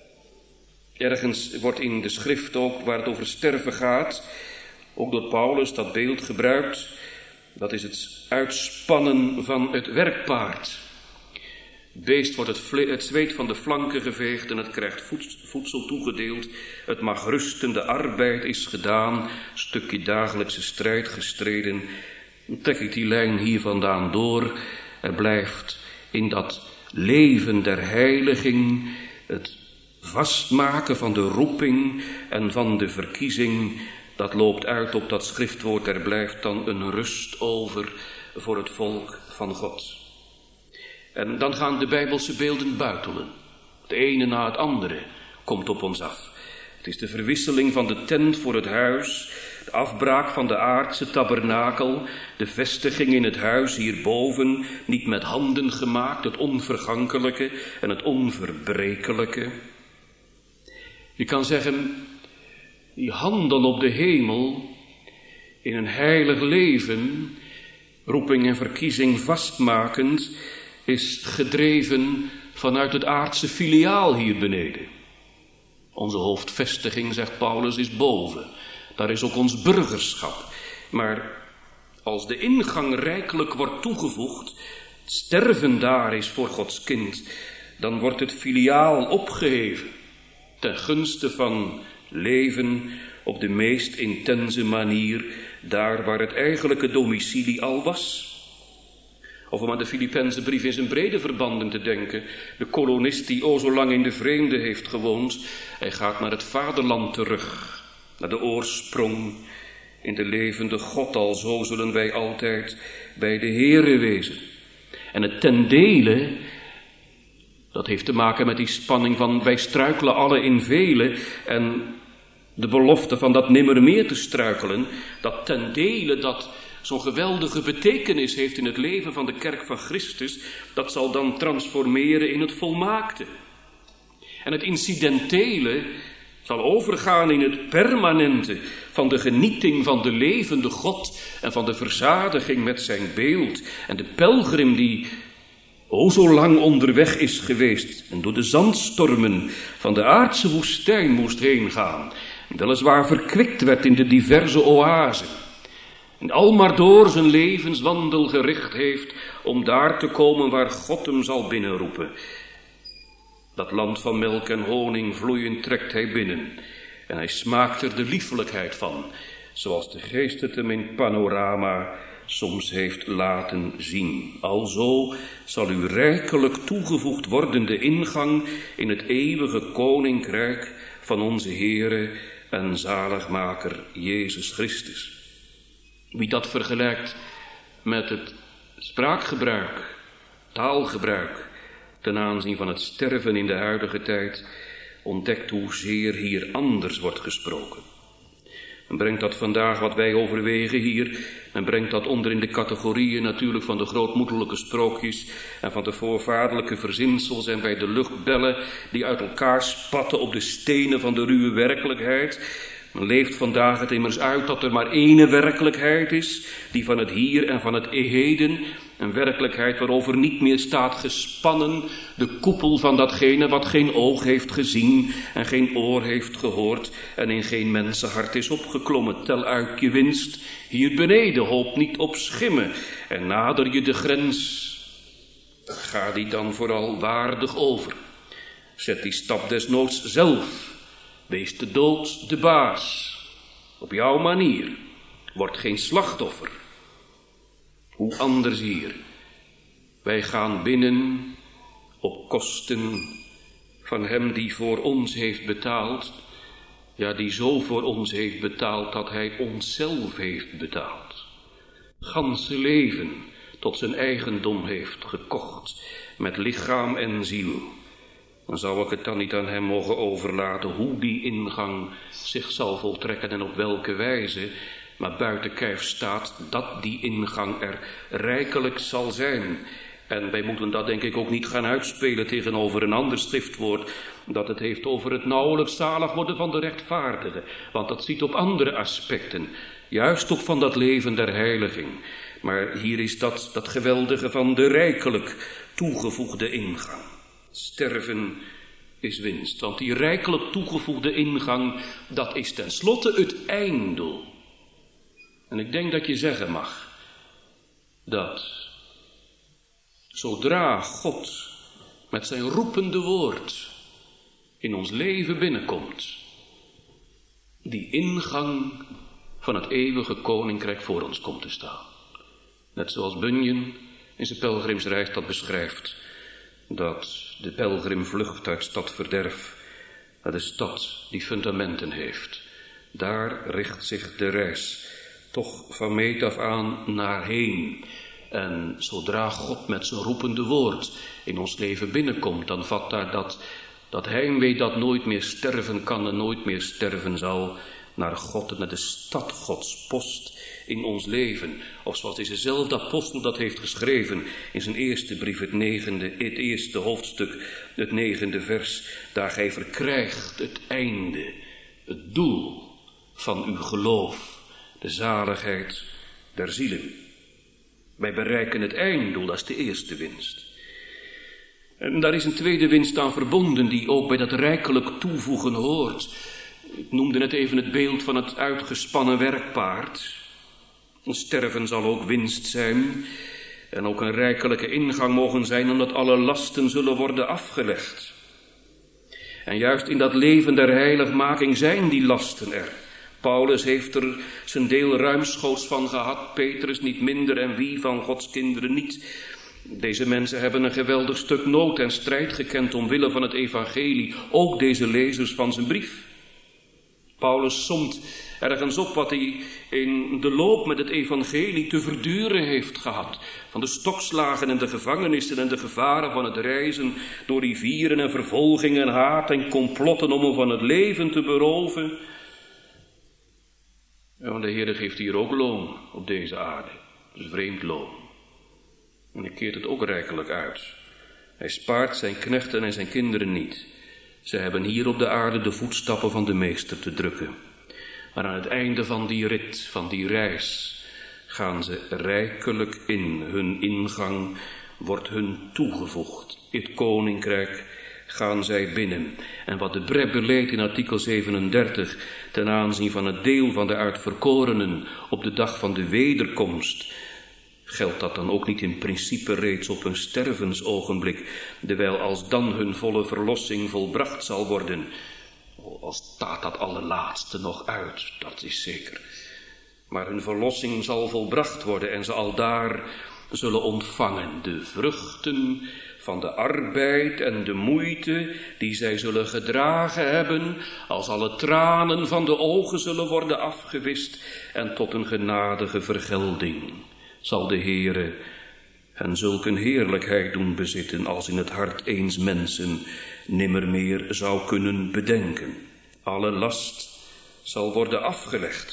ergens wordt in de schrift ook, waar het over sterven gaat, ook door Paulus dat beeld gebruikt. Dat is het uitspannen van het werkpaard. Het beest wordt het, vle- het zweet van de flanken geveegd en het krijgt voed- voedsel toegedeeld. Het mag rusten, de arbeid is gedaan, stukje dagelijkse strijd gestreden. Dan trek ik die lijn hier vandaan door. Er blijft in dat leven der heiliging het vastmaken van de roeping en van de verkiezing. Dat loopt uit op dat schriftwoord. Er blijft dan een rust over voor het volk van God. En dan gaan de Bijbelse beelden buitelen. Het ene na het andere komt op ons af. Het is de verwisseling van de tent voor het huis, de afbraak van de aardse tabernakel, de vestiging in het huis hierboven, niet met handen gemaakt, het onvergankelijke en het onverbrekelijke. Je kan zeggen, die handel op de hemel, in een heilig leven, roeping en verkiezing vastmakend, is gedreven vanuit het aardse filiaal hier beneden. Onze hoofdvestiging, zegt Paulus, is boven. Daar is ook ons burgerschap. Maar als de ingang rijkelijk wordt toegevoegd, het sterven daar is voor Gods kind, dan wordt het filiaal opgeheven ten gunste van leven op de meest intense manier, daar waar het eigenlijke domicilie al was. Of om aan de Filippense brief in zijn brede verbanden te denken. De kolonist die o zo lang in de vreemde heeft gewoond, hij gaat naar het vaderland terug, naar de oorsprong, in de levende God. Al zo zullen wij altijd bij de Heere wezen. En het ten dele, dat heeft te maken met die spanning van wij struikelen alle in velen en de belofte van dat nimmer meer te struikelen, dat ten dele dat zo'n geweldige betekenis heeft in het leven van de kerk van Christus, dat zal dan transformeren in het volmaakte. En het incidentele zal overgaan in het permanente van de genieting van de levende God en van de verzadiging met zijn beeld. En de pelgrim die o zo lang onderweg is geweest en door de zandstormen van de aardse woestijn moest heen gaan, weliswaar verkwikt werd in de diverse oasen, en al maar door zijn levenswandel gericht heeft om daar te komen waar God hem zal binnenroepen. Dat land van melk en honing vloeiend trekt hij binnen en hij smaakt er de liefelijkheid van, zoals de geest het hem in panorama soms heeft laten zien. Alzo zal u rijkelijk toegevoegd worden de ingang in het eeuwige koninkrijk van onze Heere en zaligmaker Jezus Christus. Wie dat vergelijkt met het spraakgebruik, taalgebruik ten aanzien van het sterven in de huidige tijd, ontdekt hoezeer hier anders wordt gesproken. Men brengt dat vandaag wat wij overwegen hier, men brengt dat onder in de categorieën natuurlijk van de grootmoedelijke sprookjes en van de voorvaderlijke verzinsels en bij de luchtbellen die uit elkaar spatten op de stenen van de ruwe werkelijkheid. Men leeft vandaag het immers uit dat er maar één werkelijkheid is, die van het hier en van het heden, een werkelijkheid waarover niet meer staat gespannen de koepel van datgene wat geen oog heeft gezien en geen oor heeft gehoord en in geen mensenhart is opgeklommen. Tel uit je winst hier beneden, hoop niet op schimmen en nader je de grens. Ga die dan vooral waardig over. Zet die stap desnoods zelf. Wees de dood de baas. Op jouw manier. Word geen slachtoffer. Hoe anders hier. Wij gaan binnen op kosten van hem die voor ons heeft betaald. Ja, die zo voor ons heeft betaald dat hij onszelf heeft betaald. Ganse leven tot zijn eigendom heeft gekocht met lichaam en ziel. Dan zou ik het dan niet aan hem mogen overlaten hoe die ingang zich zal voltrekken en op welke wijze, maar buiten kijf staat dat die ingang er rijkelijk zal zijn. En wij moeten dat denk ik ook niet gaan uitspelen tegenover een ander schriftwoord, dat het heeft over het nauwelijks zalig worden van de rechtvaardigen. Want dat ziet op andere aspecten, juist ook van dat leven der heiliging. Maar hier is dat, dat geweldige van de rijkelijk toegevoegde ingang. Sterven is winst, want die rijkelijk toegevoegde ingang, dat is tenslotte het einddoel. En ik denk dat je zeggen mag dat zodra God met zijn roepende woord in ons leven binnenkomt, die ingang van het eeuwige koninkrijk voor ons komt te staan. Net zoals Bunyan in zijn pelgrimsreis dat beschrijft, dat de pelgrim vlucht uit stadverderf naar de stad die fundamenten heeft. Daar richt zich de reis toch van meet af aan naar heen. En zodra God met zijn roepende woord in ons leven binnenkomt, dan vat daar dat, dat heimwee dat nooit meer sterven kan en nooit meer sterven zal, naar God en naar de stad Gods post in ons leven. Of zoals dezezelfde apostel dat heeft geschreven in zijn eerste brief, het negende, het eerste hoofdstuk, het negende vers. Daar gij verkrijgt het einde, het doel van uw geloof, de zaligheid der zielen. Wij bereiken het einddoel, dat is de eerste winst. En daar is een tweede winst aan verbonden die ook bij dat rijkelijk toevoegen hoort. Ik noemde net even het beeld van het uitgespannen werkpaard. Sterven zal ook winst zijn en ook een rijkelijke ingang mogen zijn, omdat alle lasten zullen worden afgelegd. En juist in dat leven der heiligmaking zijn die lasten er. Paulus heeft er zijn deel ruimschoots van gehad, Petrus niet minder en wie van Gods kinderen niet. Deze mensen hebben een geweldig stuk nood en strijd gekend omwille van het evangelie, ook deze lezers van zijn brief. Paulus somt ergens op wat hij in de loop met het evangelie te verduren heeft gehad. Van de stokslagen en de gevangenissen en de gevaren van het reizen door rivieren en vervolgingen en haat en complotten om hem van het leven te beroven. Ja, want de Heer geeft hier ook loon op deze aarde. Dus vreemd loon. En hij keert het ook rijkelijk uit. Hij spaart zijn knechten en zijn kinderen niet. Ze hebben hier op de aarde de voetstappen van de meester te drukken. Maar aan het einde van die rit, van die reis, gaan ze rijkelijk in. Hun ingang wordt hun toegevoegd. Het koninkrijk gaan zij binnen. En wat de Bre beleed in artikel zevenendertig ten aanzien van het deel van de uitverkorenen op de dag van de wederkomst, geldt dat dan ook niet in principe reeds op hun stervensogenblik, terwijl als dan hun volle verlossing volbracht zal worden. Al staat dat allerlaatste nog uit, dat is zeker. Maar hun verlossing zal volbracht worden en ze aldaar zullen ontvangen de vruchten van de arbeid en de moeite die zij zullen gedragen hebben, als alle tranen van de ogen zullen worden afgewist en tot een genadige vergelding zal de Heere hen zulk een heerlijkheid doen bezitten als in het hart eens mensen nimmer meer zou kunnen bedenken. Alle last zal worden afgelegd.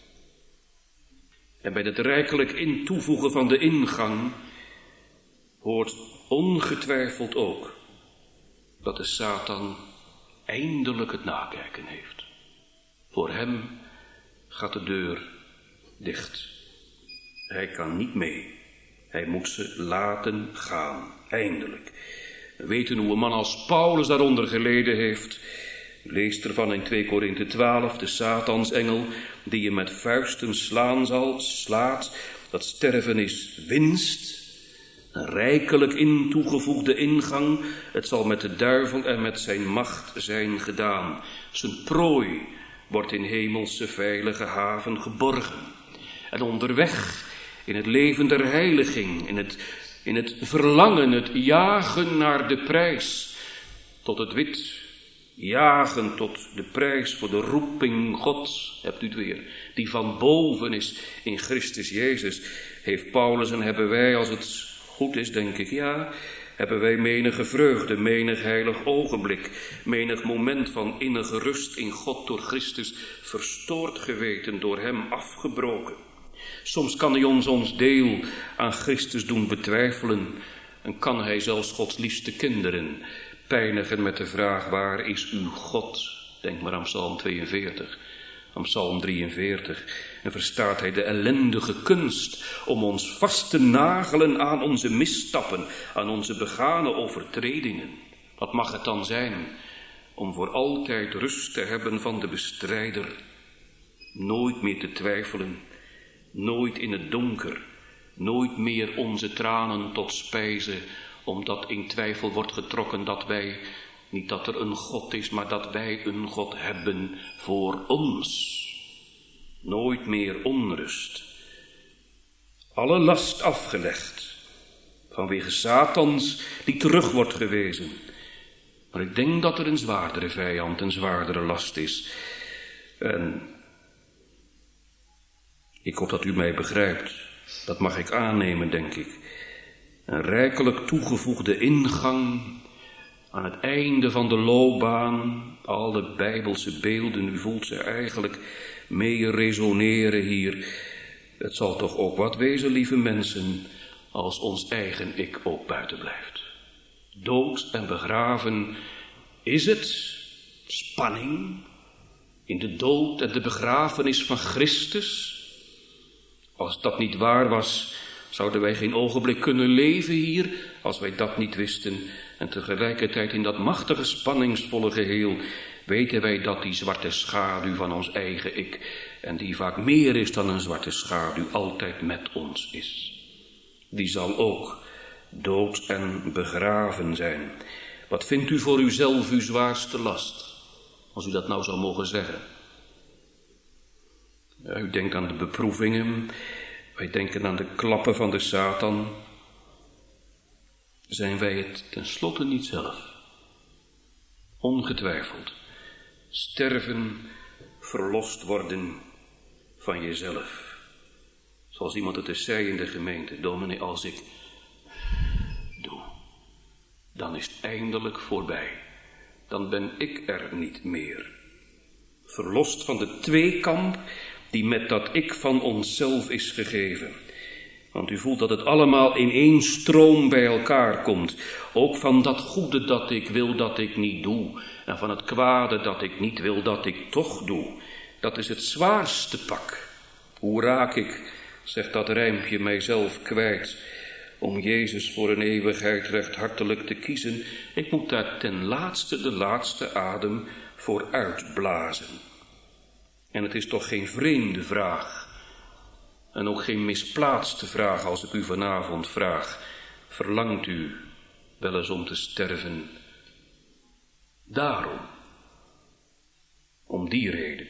En bij het rijkelijk in toevoegen van de ingang hoort ongetwijfeld ook dat de Satan eindelijk het nakijken heeft. Voor hem gaat de deur dicht. Hij kan niet mee. Hij moet ze laten gaan, eindelijk. We weten hoe een man als Paulus daaronder geleden heeft. Lees ervan in twee Korinthe twaalf, de Satansengel, die je met vuisten slaan zal, slaat. Dat sterven is winst, een rijkelijk in toegevoegde ingang. Het zal met de duivel en met zijn macht zijn gedaan. Zijn prooi wordt in hemelse veilige haven geborgen. En onderweg in het leven der heiliging, in het, in het verlangen, het jagen naar de prijs, tot het wit, jagen tot de prijs voor de roeping Gods, hebt u het weer, die van boven is in Christus Jezus, heeft Paulus en hebben wij, als het goed is, denk ik, ja, hebben wij menige vreugde, menig heilig ogenblik, menig moment van innige rust in God door Christus verstoord geweten, door hem afgebroken. Soms kan hij ons ons deel aan Christus doen betwijfelen en kan hij zelfs Gods liefste kinderen pijnigen met de vraag: waar is uw God? Denk maar aan Psalm tweeënveertig, aan Psalm drieënveertig. En verstaat hij de ellendige kunst om ons vast te nagelen aan onze misstappen, aan onze begane overtredingen. Wat mag het dan zijn om voor altijd rust te hebben van de bestrijder? Nooit meer te twijfelen, nooit in het donker, nooit meer onze tranen tot spijze, omdat in twijfel wordt getrokken dat wij, niet dat er een God is, maar dat wij een God hebben voor ons. Nooit meer onrust. Alle last afgelegd, vanwege Satans die terug wordt gewezen. Maar ik denk dat er een zwaardere vijand, een zwaardere last is. En ik hoop dat u mij begrijpt. Dat mag ik aannemen, denk ik. Een rijkelijk toegevoegde ingang aan het einde van de loopbaan. Alle bijbelse beelden, u voelt ze eigenlijk mee resoneren hier. Het zal toch ook wat wezen, lieve mensen, als ons eigen ik ook buiten blijft. Dood en begraven, is het spanning in de dood en de begrafenis van Christus? Als dat niet waar was, zouden wij geen ogenblik kunnen leven hier, als wij dat niet wisten. En tegelijkertijd in dat machtige spanningsvolle geheel weten wij dat die zwarte schaduw van ons eigen ik, en die vaak meer is dan een zwarte schaduw, altijd met ons is. Die zal ook dood en begraven zijn. Wat vindt u voor uzelf uw zwaarste last, als u dat nou zou mogen zeggen? Ja, u denkt aan de beproevingen, wij denken aan de klappen van de Satan. Zijn wij het tenslotte niet zelf? Ongetwijfeld. Sterven, verlost worden van jezelf. Zoals iemand het eens zei in de gemeente: dominee, als ik doe, dan is het eindelijk voorbij. Dan ben ik er niet meer. Verlost van de tweekamp die met dat ik van onszelf is gegeven. Want u voelt dat het allemaal in één stroom bij elkaar komt. Ook van dat goede dat ik wil dat ik niet doe. En van het kwade dat ik niet wil dat ik toch doe. Dat is het zwaarste pak. Hoe raak ik, zegt dat rijmpje, mijzelf kwijt, om Jezus voor een eeuwigheid recht hartelijk te kiezen? Ik moet daar ten laatste de laatste adem voor uitblazen. En het is toch geen vreemde vraag. En ook geen misplaatste vraag als ik u vanavond vraag: verlangt u wel eens om te sterven? Daarom. Om die reden.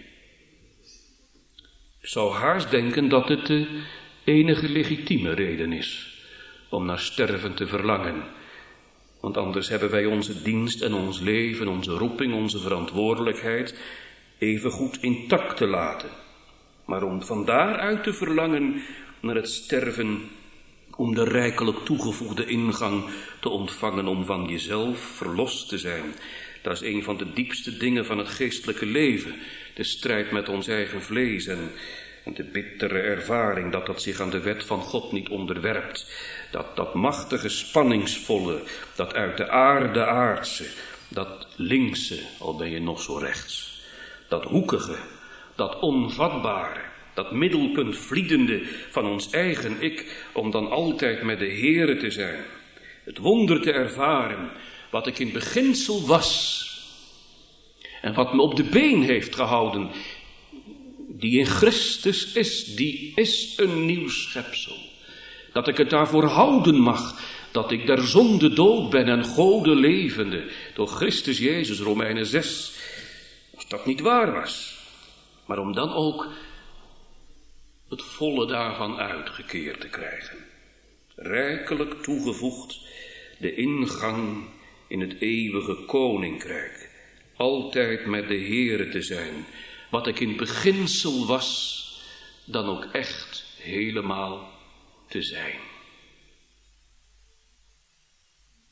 Ik zou haast denken dat het de enige legitieme reden is om naar sterven te verlangen. Want anders hebben wij onze dienst en ons leven, onze roeping, onze verantwoordelijkheid even goed intact te laten. Maar om van daaruit te verlangen naar het sterven, om de rijkelijk toegevoegde ingang te ontvangen, om van jezelf verlost te zijn, dat is een van de diepste dingen van het geestelijke leven. De strijd met ons eigen vlees en, en de bittere ervaring dat dat zich aan de wet van God niet onderwerpt. Dat, dat machtige spanningsvolle, dat uit de aarde aardse, dat linkse, al ben je nog zo rechts. Dat hoekige, dat onvatbare, dat middelpunt vliedende van ons eigen ik, om dan altijd met de Heere te zijn. Het wonder te ervaren, wat ik in beginsel was en wat me op de been heeft gehouden, die in Christus is, die is een nieuw schepsel. Dat ik het daarvoor houden mag, dat ik der zonde dood ben en Gode levende, door Christus Jezus, Romeinen zes. Als dat niet waar was, maar om dan ook het volle daarvan uitgekeerd te krijgen. Rijkelijk toegevoegd de ingang in het eeuwige koninkrijk. Altijd met de Heere te zijn. Wat ik in beginsel was, dan ook echt helemaal te zijn.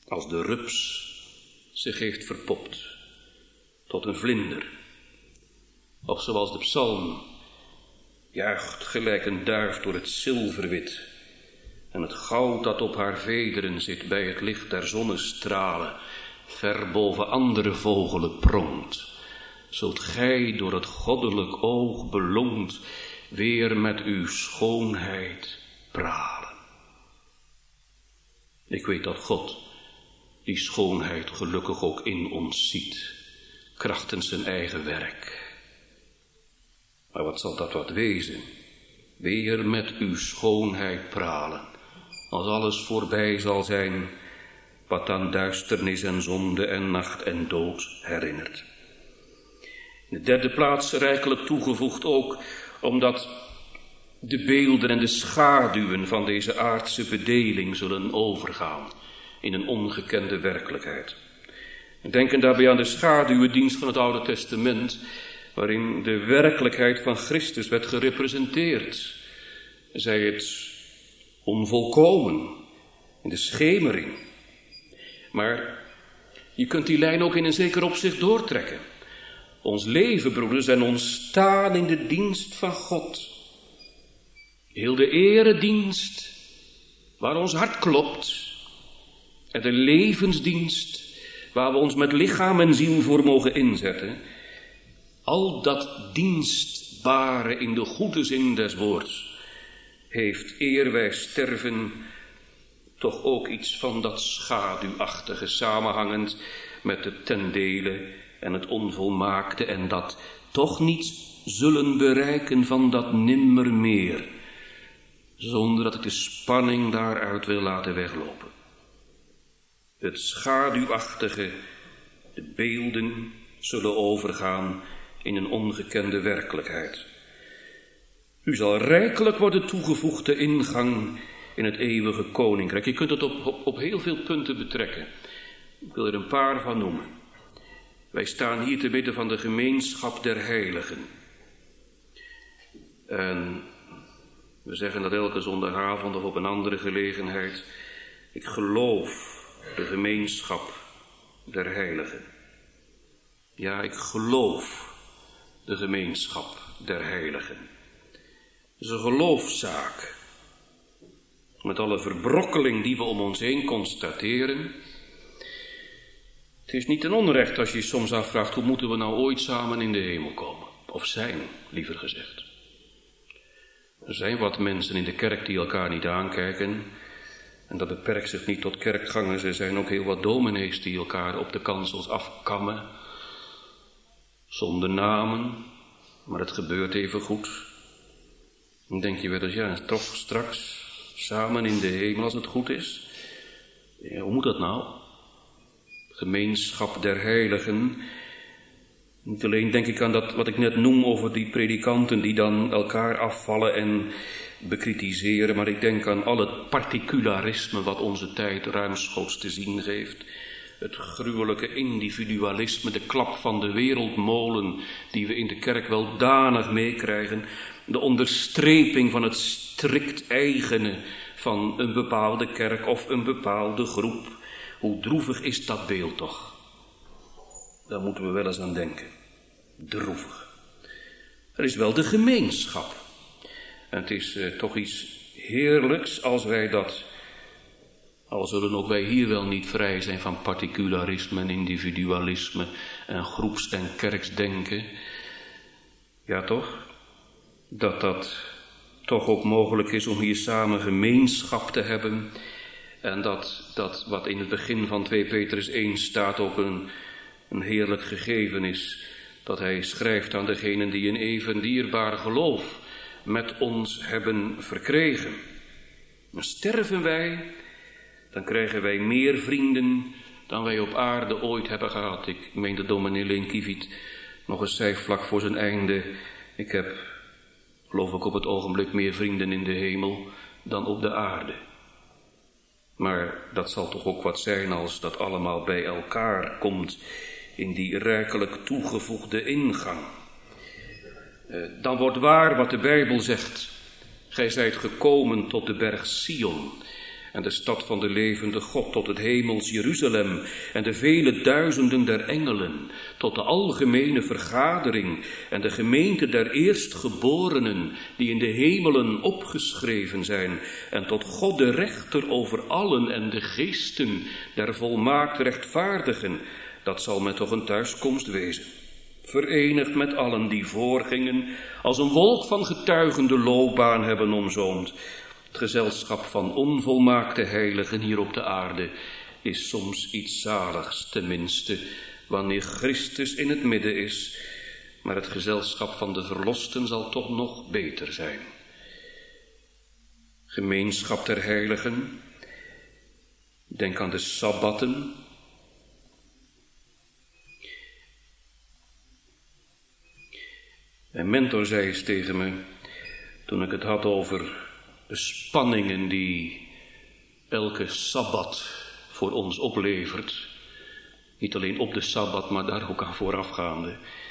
als de rups zich heeft verpopt tot een vlinder. Of zoals de psalm juicht gelijk een duif door het zilverwit en het goud dat op haar vederen zit bij het licht der zonnestralen ver boven andere vogelen pronkt, zult gij door het goddelijk oog beloond weer met uw schoonheid pralen. Ik weet dat God die schoonheid gelukkig ook in ons ziet, krachtens zijn eigen werk. Maar wat zal dat wat wezen, weer met uw schoonheid pralen, als alles voorbij zal zijn, wat aan duisternis en zonde en nacht en dood herinnert. In de derde plaats rijkelijk toegevoegd ook, omdat de beelden en de schaduwen van deze aardse bedeling zullen overgaan in een ongekende werkelijkheid. Denken daarbij aan de schaduwendienst van het Oude Testament, waarin de werkelijkheid van Christus werd gerepresenteerd. Zij het onvolkomen, in de schemering. Maar je kunt die lijn ook in een zeker opzicht doortrekken. Ons leven, broeders, zijn ontstaan in de dienst van God. Heel de eredienst waar ons hart klopt en de levensdienst waar we ons met lichaam en ziel voor mogen inzetten. Al dat dienstbare in de goede zin des woords heeft, eer wij sterven, toch ook iets van dat schaduwachtige, samenhangend met het ten dele en het onvolmaakte en dat toch niet zullen bereiken van dat nimmer meer, zonder dat ik de spanning daaruit wil laten weglopen. Het schaduwachtige, de beelden zullen overgaan in een ongekende werkelijkheid. U zal rijkelijk worden toegevoegd de ingang in het eeuwige koninkrijk. Je kunt het op, op, op heel veel punten betrekken. Ik wil er een paar van noemen. Wij staan hier te midden van de gemeenschap der heiligen. En we zeggen dat elke zondagavond of op een andere gelegenheid. Ik geloof de gemeenschap der heiligen. Ja, ik geloof de gemeenschap der heiligen. Het is een geloofszaak. Met alle verbrokkeling die we om ons heen constateren. Het is niet ten onrecht als je je soms afvraagt, hoe moeten we nou ooit samen in de hemel komen? Of zijn, liever gezegd. Er zijn wat mensen in de kerk die elkaar niet aankijken. En dat beperkt zich niet tot kerkgangers. Er zijn ook heel wat dominees die elkaar op de kansels afkammen. Zonder namen, maar het gebeurt even goed. Dan denk je wel eens, ja, toch straks samen in de hemel als het goed is. Ja, hoe moet dat nou? Gemeenschap der heiligen. Niet alleen denk ik aan dat wat ik net noem over die predikanten die dan elkaar afvallen en bekritiseren, maar ik denk aan al het particularisme wat onze tijd ruimschoots te zien geeft. Het gruwelijke individualisme, de klap van de wereldmolen die we in de kerk wel danig meekrijgen. De onderstreping van het strikt eigene van een bepaalde kerk of een bepaalde groep. Hoe droevig is dat beeld toch? Daar moeten we wel eens aan denken. Droevig. Er is wel de gemeenschap. En het is uh, toch iets heerlijks als wij dat, al zullen ook wij hier wel niet vrij zijn van particularisme en individualisme en groeps- en kerksdenken. Ja toch? Dat dat toch ook mogelijk is om hier samen gemeenschap te hebben. En dat, dat wat in het begin van twee Petrus één staat ook een, een heerlijk gegeven is. Dat hij schrijft aan degenen die een even dierbaar geloof met ons hebben verkregen. Dan sterven wij, dan krijgen wij meer vrienden dan wij op aarde ooit hebben gehad. Ik meen de dominee Leenkiviet nog eens zei vlak voor zijn einde. Ik heb, geloof ik, op het ogenblik meer vrienden in de hemel dan op de aarde. Maar dat zal toch ook wat zijn als dat allemaal bij elkaar komt in die rijkelijk toegevoegde ingang. Dan wordt waar wat de Bijbel zegt. Gij zijt gekomen tot de berg Sion en de stad van de levende God tot het hemels Jeruzalem en de vele duizenden der engelen, tot de algemene vergadering en de gemeente der eerstgeborenen die in de hemelen opgeschreven zijn, en tot God de rechter over allen en de geesten der volmaakt rechtvaardigen, dat zal mij toch een thuiskomst wezen. Verenigd met allen die voorgingen, als een wolk van getuigen de loopbaan hebben omzoomd. Het gezelschap van onvolmaakte heiligen hier op de aarde is soms iets zaligs, tenminste, wanneer Christus in het midden is. Maar het gezelschap van de verlosten zal toch nog beter zijn. Gemeenschap der heiligen. Denk aan de sabbatten. Mijn mentor zei eens tegen me, toen ik het had over de spanningen die elke sabbat voor ons oplevert. Niet alleen op de sabbat, maar daar ook aan voorafgaande.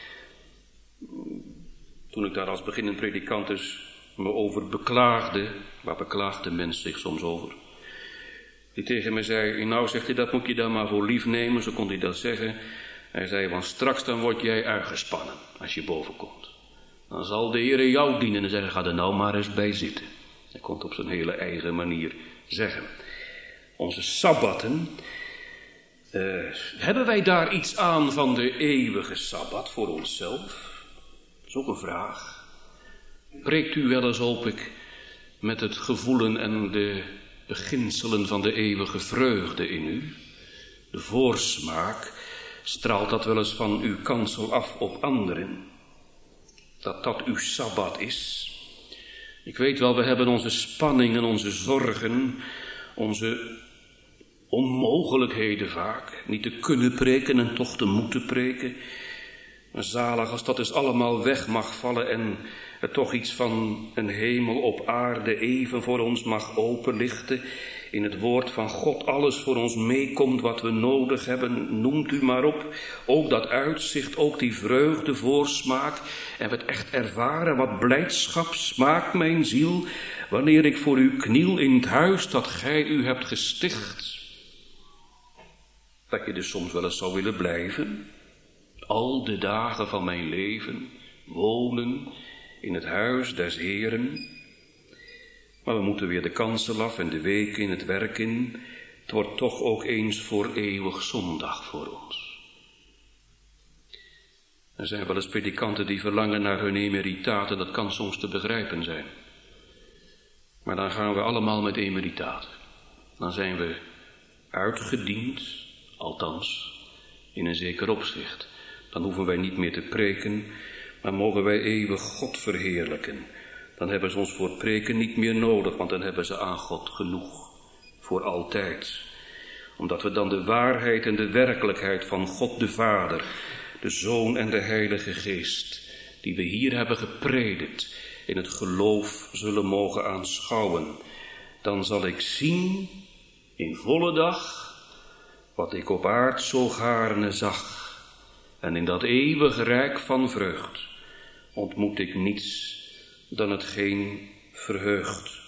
Toen ik daar als beginnend predikant dus me over beklaagde, waar beklaagde mens zich soms over? Die tegen me zei, nou zegt hij, dat moet je dan maar voor lief nemen, zo kon hij dat zeggen. Hij zei, want straks dan word jij uitgespannen als je boven komt. Dan zal de Heer jou dienen en zeggen, ga er nou maar eens bij zitten. Hij kon het op zijn hele eigen manier zeggen. Onze sabbatten, uh, hebben wij daar iets aan van de eeuwige sabbat voor onszelf? Dat is ook een vraag. Preekt u wel eens, hoop ik, met het gevoelen en de beginselen van de eeuwige vreugde in u? De voorsmaak, straalt dat wel eens van uw kansel af op anderen? Dat dat uw sabbat is? Ik weet wel, we hebben onze spanningen, onze zorgen, onze onmogelijkheden vaak. Niet te kunnen preken en toch te moeten preken. Maar zalig als dat dus allemaal weg mag vallen en er toch iets van een hemel op aarde even voor ons mag openlichten. In het woord van God alles voor ons meekomt wat we nodig hebben, noemt u maar op. Ook dat uitzicht, ook die vreugde, voorsmaak. En we het echt ervaren, wat blijdschap smaakt mijn ziel, wanneer ik voor u kniel in het huis dat gij u hebt gesticht. Dat je dus soms wel eens zou willen blijven, al de dagen van mijn leven, wonen in het huis des Heeren. Maar we moeten weer de kansel af en de weken in het werk in. Het wordt toch ook eens voor eeuwig zondag voor ons. Er zijn wel eens predikanten die verlangen naar hun emeritaat en dat kan soms te begrijpen zijn. Maar dan gaan we allemaal met emeritaat. Dan zijn we uitgediend, althans in een zeker opzicht. Dan hoeven wij niet meer te preken, maar mogen wij eeuwig God verheerlijken. Dan hebben ze ons voor het preken niet meer nodig, want dan hebben ze aan God genoeg. Voor altijd. Omdat we dan de waarheid en de werkelijkheid van God de Vader, de Zoon en de Heilige Geest, die we hier hebben gepredikt, in het geloof zullen mogen aanschouwen. Dan zal ik zien, in volle dag, wat ik op aard zo gaarne zag. En in dat eeuwige rijk van vreugd ontmoet ik niets dan hetgeen verheugt.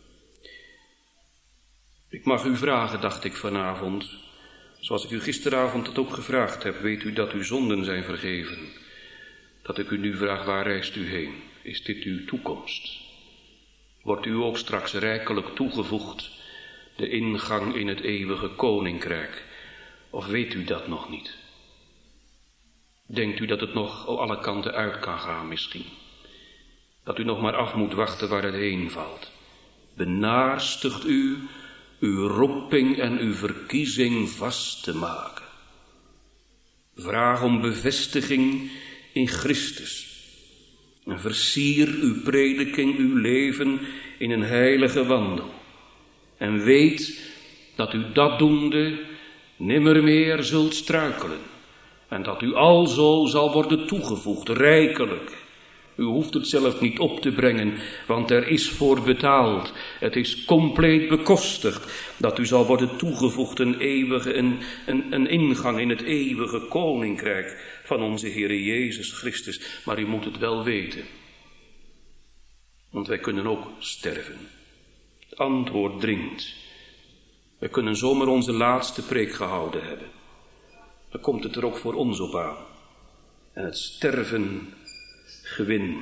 Ik mag u vragen, dacht ik vanavond, zoals ik u gisteravond dat ook gevraagd heb, weet u dat uw zonden zijn vergeven? Dat ik u nu vraag, waar reist u heen? Is dit uw toekomst? Wordt u ook straks rijkelijk toegevoegd, de ingang in het eeuwige koninkrijk? Of weet u dat nog niet? Denkt u dat het nog op alle kanten uit kan gaan misschien? Dat u nog maar af moet wachten waar het heen valt. Benaarstigt u uw roeping en uw verkiezing vast te maken. Vraag om bevestiging in Christus. En versier uw prediking, uw leven in een heilige wandel. En weet dat u dat doende nimmer meer zult struikelen. En dat u alzo zal worden toegevoegd, rijkelijk. U hoeft het zelf niet op te brengen, want er is voor betaald. Het is compleet bekostigd dat u zal worden toegevoegd een eeuwige, een, een, een ingang in het eeuwige koninkrijk van onze Heere Jezus Christus. Maar u moet het wel weten. Want wij kunnen ook sterven. Het antwoord dringt. We kunnen zomaar onze laatste preek gehouden hebben. Dan komt het er ook voor ons op aan. En het sterven gewin.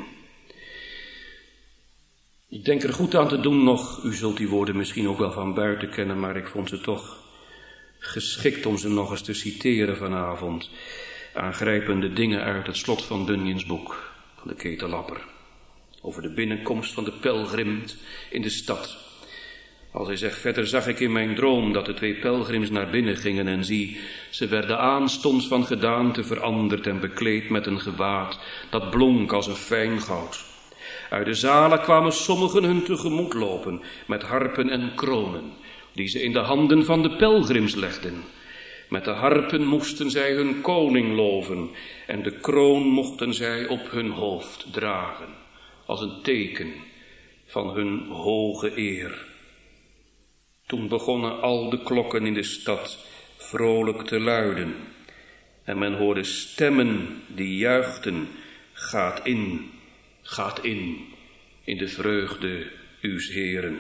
Ik denk er goed aan te doen nog, u zult die woorden misschien ook wel van buiten kennen, maar ik vond ze toch geschikt om ze nog eens te citeren vanavond. Aangrijpende dingen uit het slot van Bunyan's boek, van de ketellapper. Over de binnenkomst van de pelgrim in de stad. Als hij zegt, verder zag ik in mijn droom dat de twee pelgrims naar binnen gingen en zie, ze werden aanstonds van gedaante veranderd en bekleed met een gewaad dat blonk als een fijn goud. Uit de zalen kwamen sommigen hun tegemoet lopen met harpen en kronen, die ze in de handen van de pelgrims legden. Met de harpen moesten zij hun koning loven en de kroon mochten zij op hun hoofd dragen, als een teken van hun hoge eer. Toen begonnen al de klokken in de stad vrolijk te luiden en men hoorde stemmen die juichten, gaat in, gaat in, in de vreugde uws Heeren.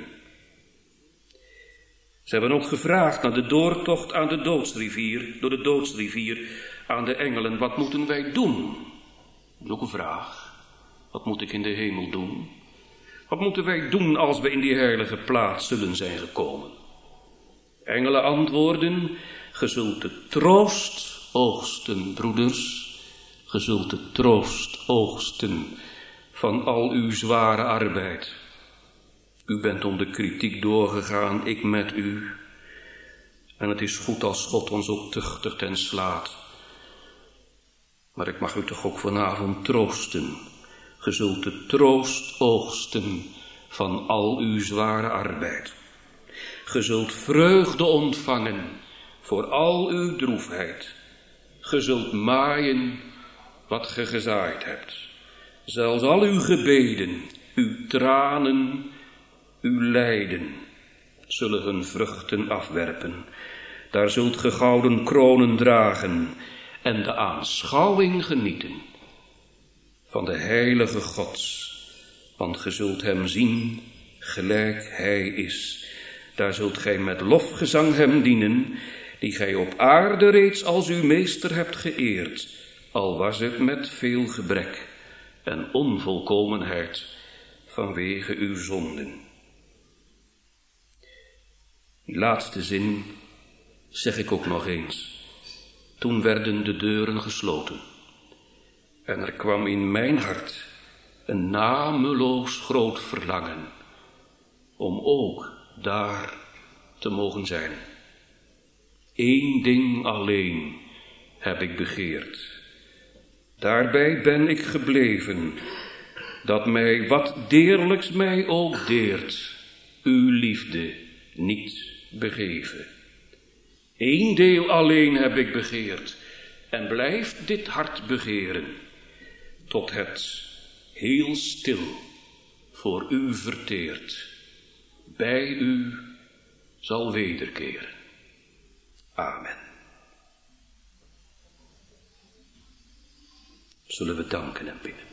Ze hebben ook gevraagd naar de doortocht aan de doodsrivier, door de doodsrivier aan de engelen, wat moeten wij doen? Dat is ook een vraag. Wat moet ik in de hemel doen? Wat moeten wij doen als we in die heilige plaats zullen zijn gekomen? Engelen antwoorden, ge zult de troost oogsten, broeders, ge zult de troost oogsten van al uw zware arbeid. U bent om de kritiek doorgegaan, ik met u. En het is goed als God ons ook tuchtigt en slaat. Maar ik mag u toch ook vanavond troosten. Ge zult de troost oogsten van al uw zware arbeid. Ge zult vreugde ontvangen voor al uw droefheid. Ge zult maaien wat ge gezaaid hebt. Zelfs al uw gebeden, uw tranen, uw lijden zullen hun vruchten afwerpen. Daar zult ge gouden kronen dragen en de aanschouwing genieten van de heilige Gods. Want ge zult hem zien gelijk hij is. Daar zult gij met lofgezang hem dienen, die gij op aarde reeds als uw meester hebt geëerd, al was het met veel gebrek en onvolkomenheid vanwege uw zonden. Die laatste zin zeg ik ook nog eens. Toen werden de deuren gesloten en er kwam in mijn hart een nameloos groot verlangen om ook daar te mogen zijn. Eén ding alleen heb ik begeerd. Daarbij ben ik gebleven, dat mij wat deerlijks mij ook deert, uw liefde niet begeven. Eén deel alleen heb ik begeerd en blijft dit hart begeren, tot het heel stil voor u verteert, bij u zal wederkeren. Amen. Zullen we danken en bidden.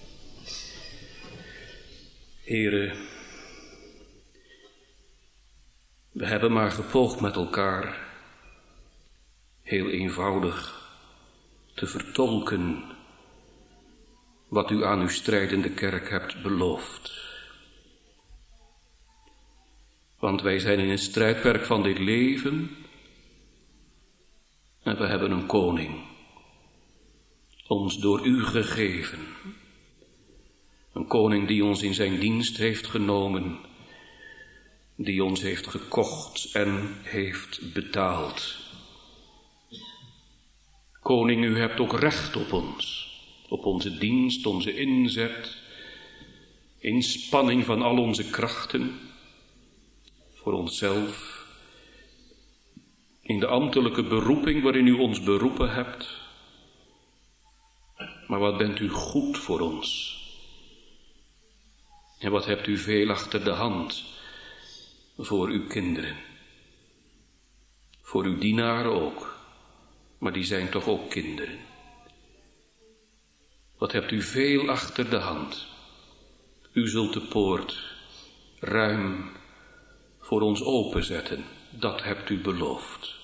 Heere, we hebben maar gepoogd met elkaar heel eenvoudig te vertolken wat u aan uw strijdende kerk hebt beloofd. Want wij zijn in het strijdperk van dit leven en we hebben een koning, ons door u gegeven. Een koning die ons in zijn dienst heeft genomen, die ons heeft gekocht en heeft betaald. Koning, u hebt ook recht op ons, op onze dienst, onze inzet, inspanning van al onze krachten, voor onszelf, in de ambtelijke beroeping waarin u ons beroepen hebt. Maar wat bent u goed voor ons? En wat hebt u veel achter de hand voor uw kinderen? Voor uw dienaren ook, maar die zijn toch ook kinderen. Wat hebt u veel achter de hand? U zult de poort ruim voor ons openzetten, dat hebt u beloofd.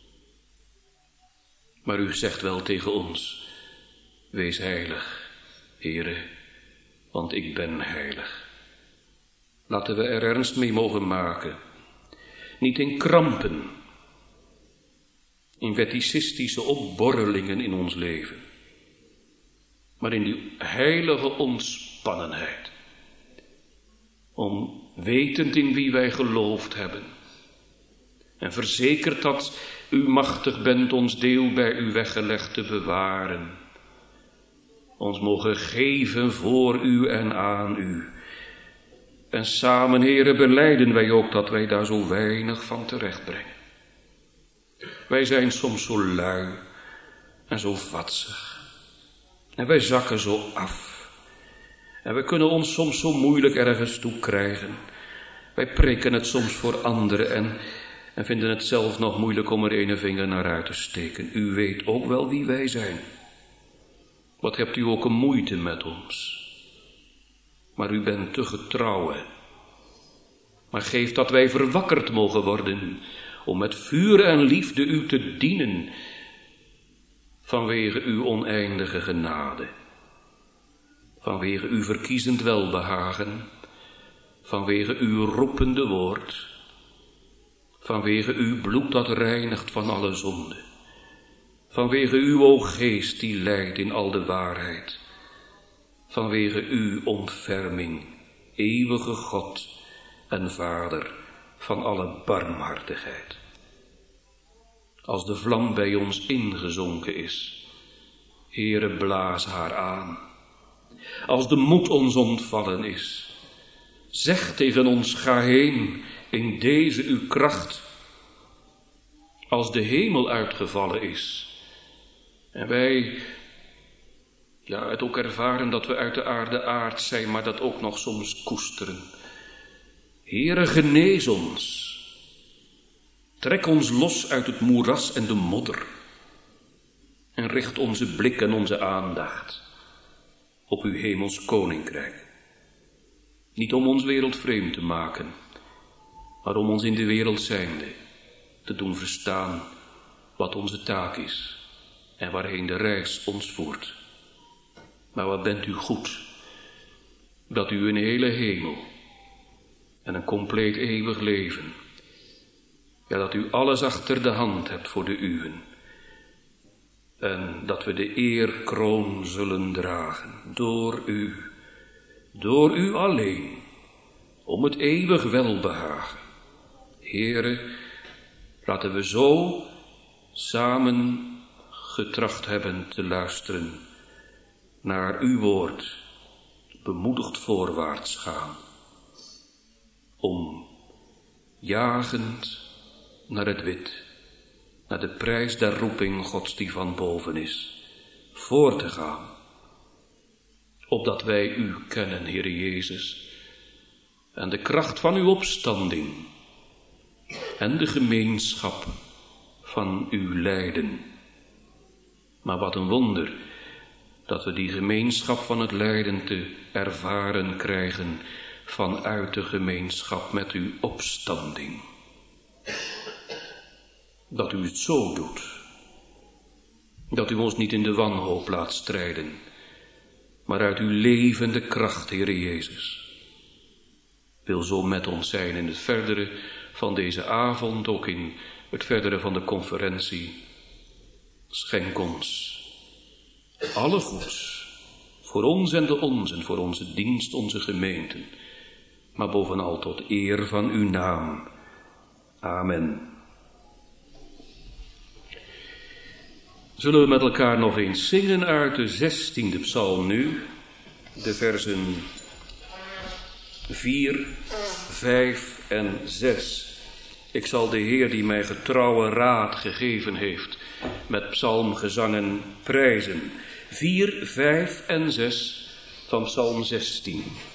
Maar u zegt wel tegen ons, wees heilig, Heere, want ik ben heilig. Laten we er ernst mee mogen maken. Niet in krampen, in wetticistische opborrelingen in ons leven, maar in die heilige ontspannenheid. Om wetend in wie wij geloofd hebben en verzekerd dat u machtig bent ons deel bij u weggelegd te bewaren. Ons mogen geven voor u en aan u. En samen, Heere, belijden wij ook dat wij daar zo weinig van terecht brengen. Wij zijn soms zo lui en zo vatsig. En wij zakken zo af. En we kunnen ons soms zo moeilijk ergens toe krijgen. Wij preken het soms voor anderen en, en vinden het zelf nog moeilijk om er ene vinger naar uit te steken. U weet ook wel wie wij zijn. Wat hebt u ook een moeite met ons. Maar u bent te getrouw. Maar geef dat wij verwakkerd mogen worden om met vuur en liefde u te dienen vanwege uw oneindige genade. Vanwege uw verkiezend welbehagen, vanwege uw roepende woord, vanwege uw bloed dat reinigt van alle zonde, vanwege uw o geest die leidt in al de waarheid, vanwege uw ontferming, eeuwige God en Vader van alle barmhartigheid. Als de vlam bij ons ingezonken is, Heere, blaas haar aan. Als de moed ons ontvallen is, zeg tegen ons, ga heen in deze uw kracht. Als de hemel uitgevallen is en wij ja, het ook ervaren dat we uit de aarde aard zijn, maar dat ook nog soms koesteren. Heere, genees ons. Trek ons los uit het moeras en de modder en richt onze blik en onze aandacht op uw hemels koninkrijk. Niet om ons wereldvreemd te maken, maar om ons in de wereld zijnde te doen verstaan wat onze taak is en waarheen de reis ons voert. Maar wat bent u goed, dat u een hele hemel en een compleet eeuwig leven, ja, dat u alles achter de hand hebt voor de uwen. En dat we de eerkroon zullen dragen door u, door u alleen, om het eeuwig welbehagen. Heere, laten we zo samen getracht hebben te luisteren naar uw woord, bemoedigd voorwaarts gaan, om jagend naar het wit, naar de prijs der roeping Gods die van boven is, voor te gaan, opdat wij u kennen, Heere Jezus, en de kracht van uw opstanding en de gemeenschap van uw lijden. Maar wat een wonder dat we die gemeenschap van het lijden te ervaren krijgen vanuit de gemeenschap met uw opstanding. Dat u het zo doet, dat u ons niet in de wanhoop laat strijden, maar uit uw levende kracht, Heere Jezus, wil zo met ons zijn in het verdere van deze avond, ook in het verdere van de conferentie. Schenk ons alle goeds, voor ons en de onzen, voor onze dienst, onze gemeenten, maar bovenal tot eer van uw naam. Amen. Zullen we met elkaar nog eens zingen uit de zestiende psalm nu, de versen vier, vijf en zes. Ik zal de Heer die mij getrouwe raad gegeven heeft, met psalmgezangen prijzen. vier, vijf en zes van psalm zestien.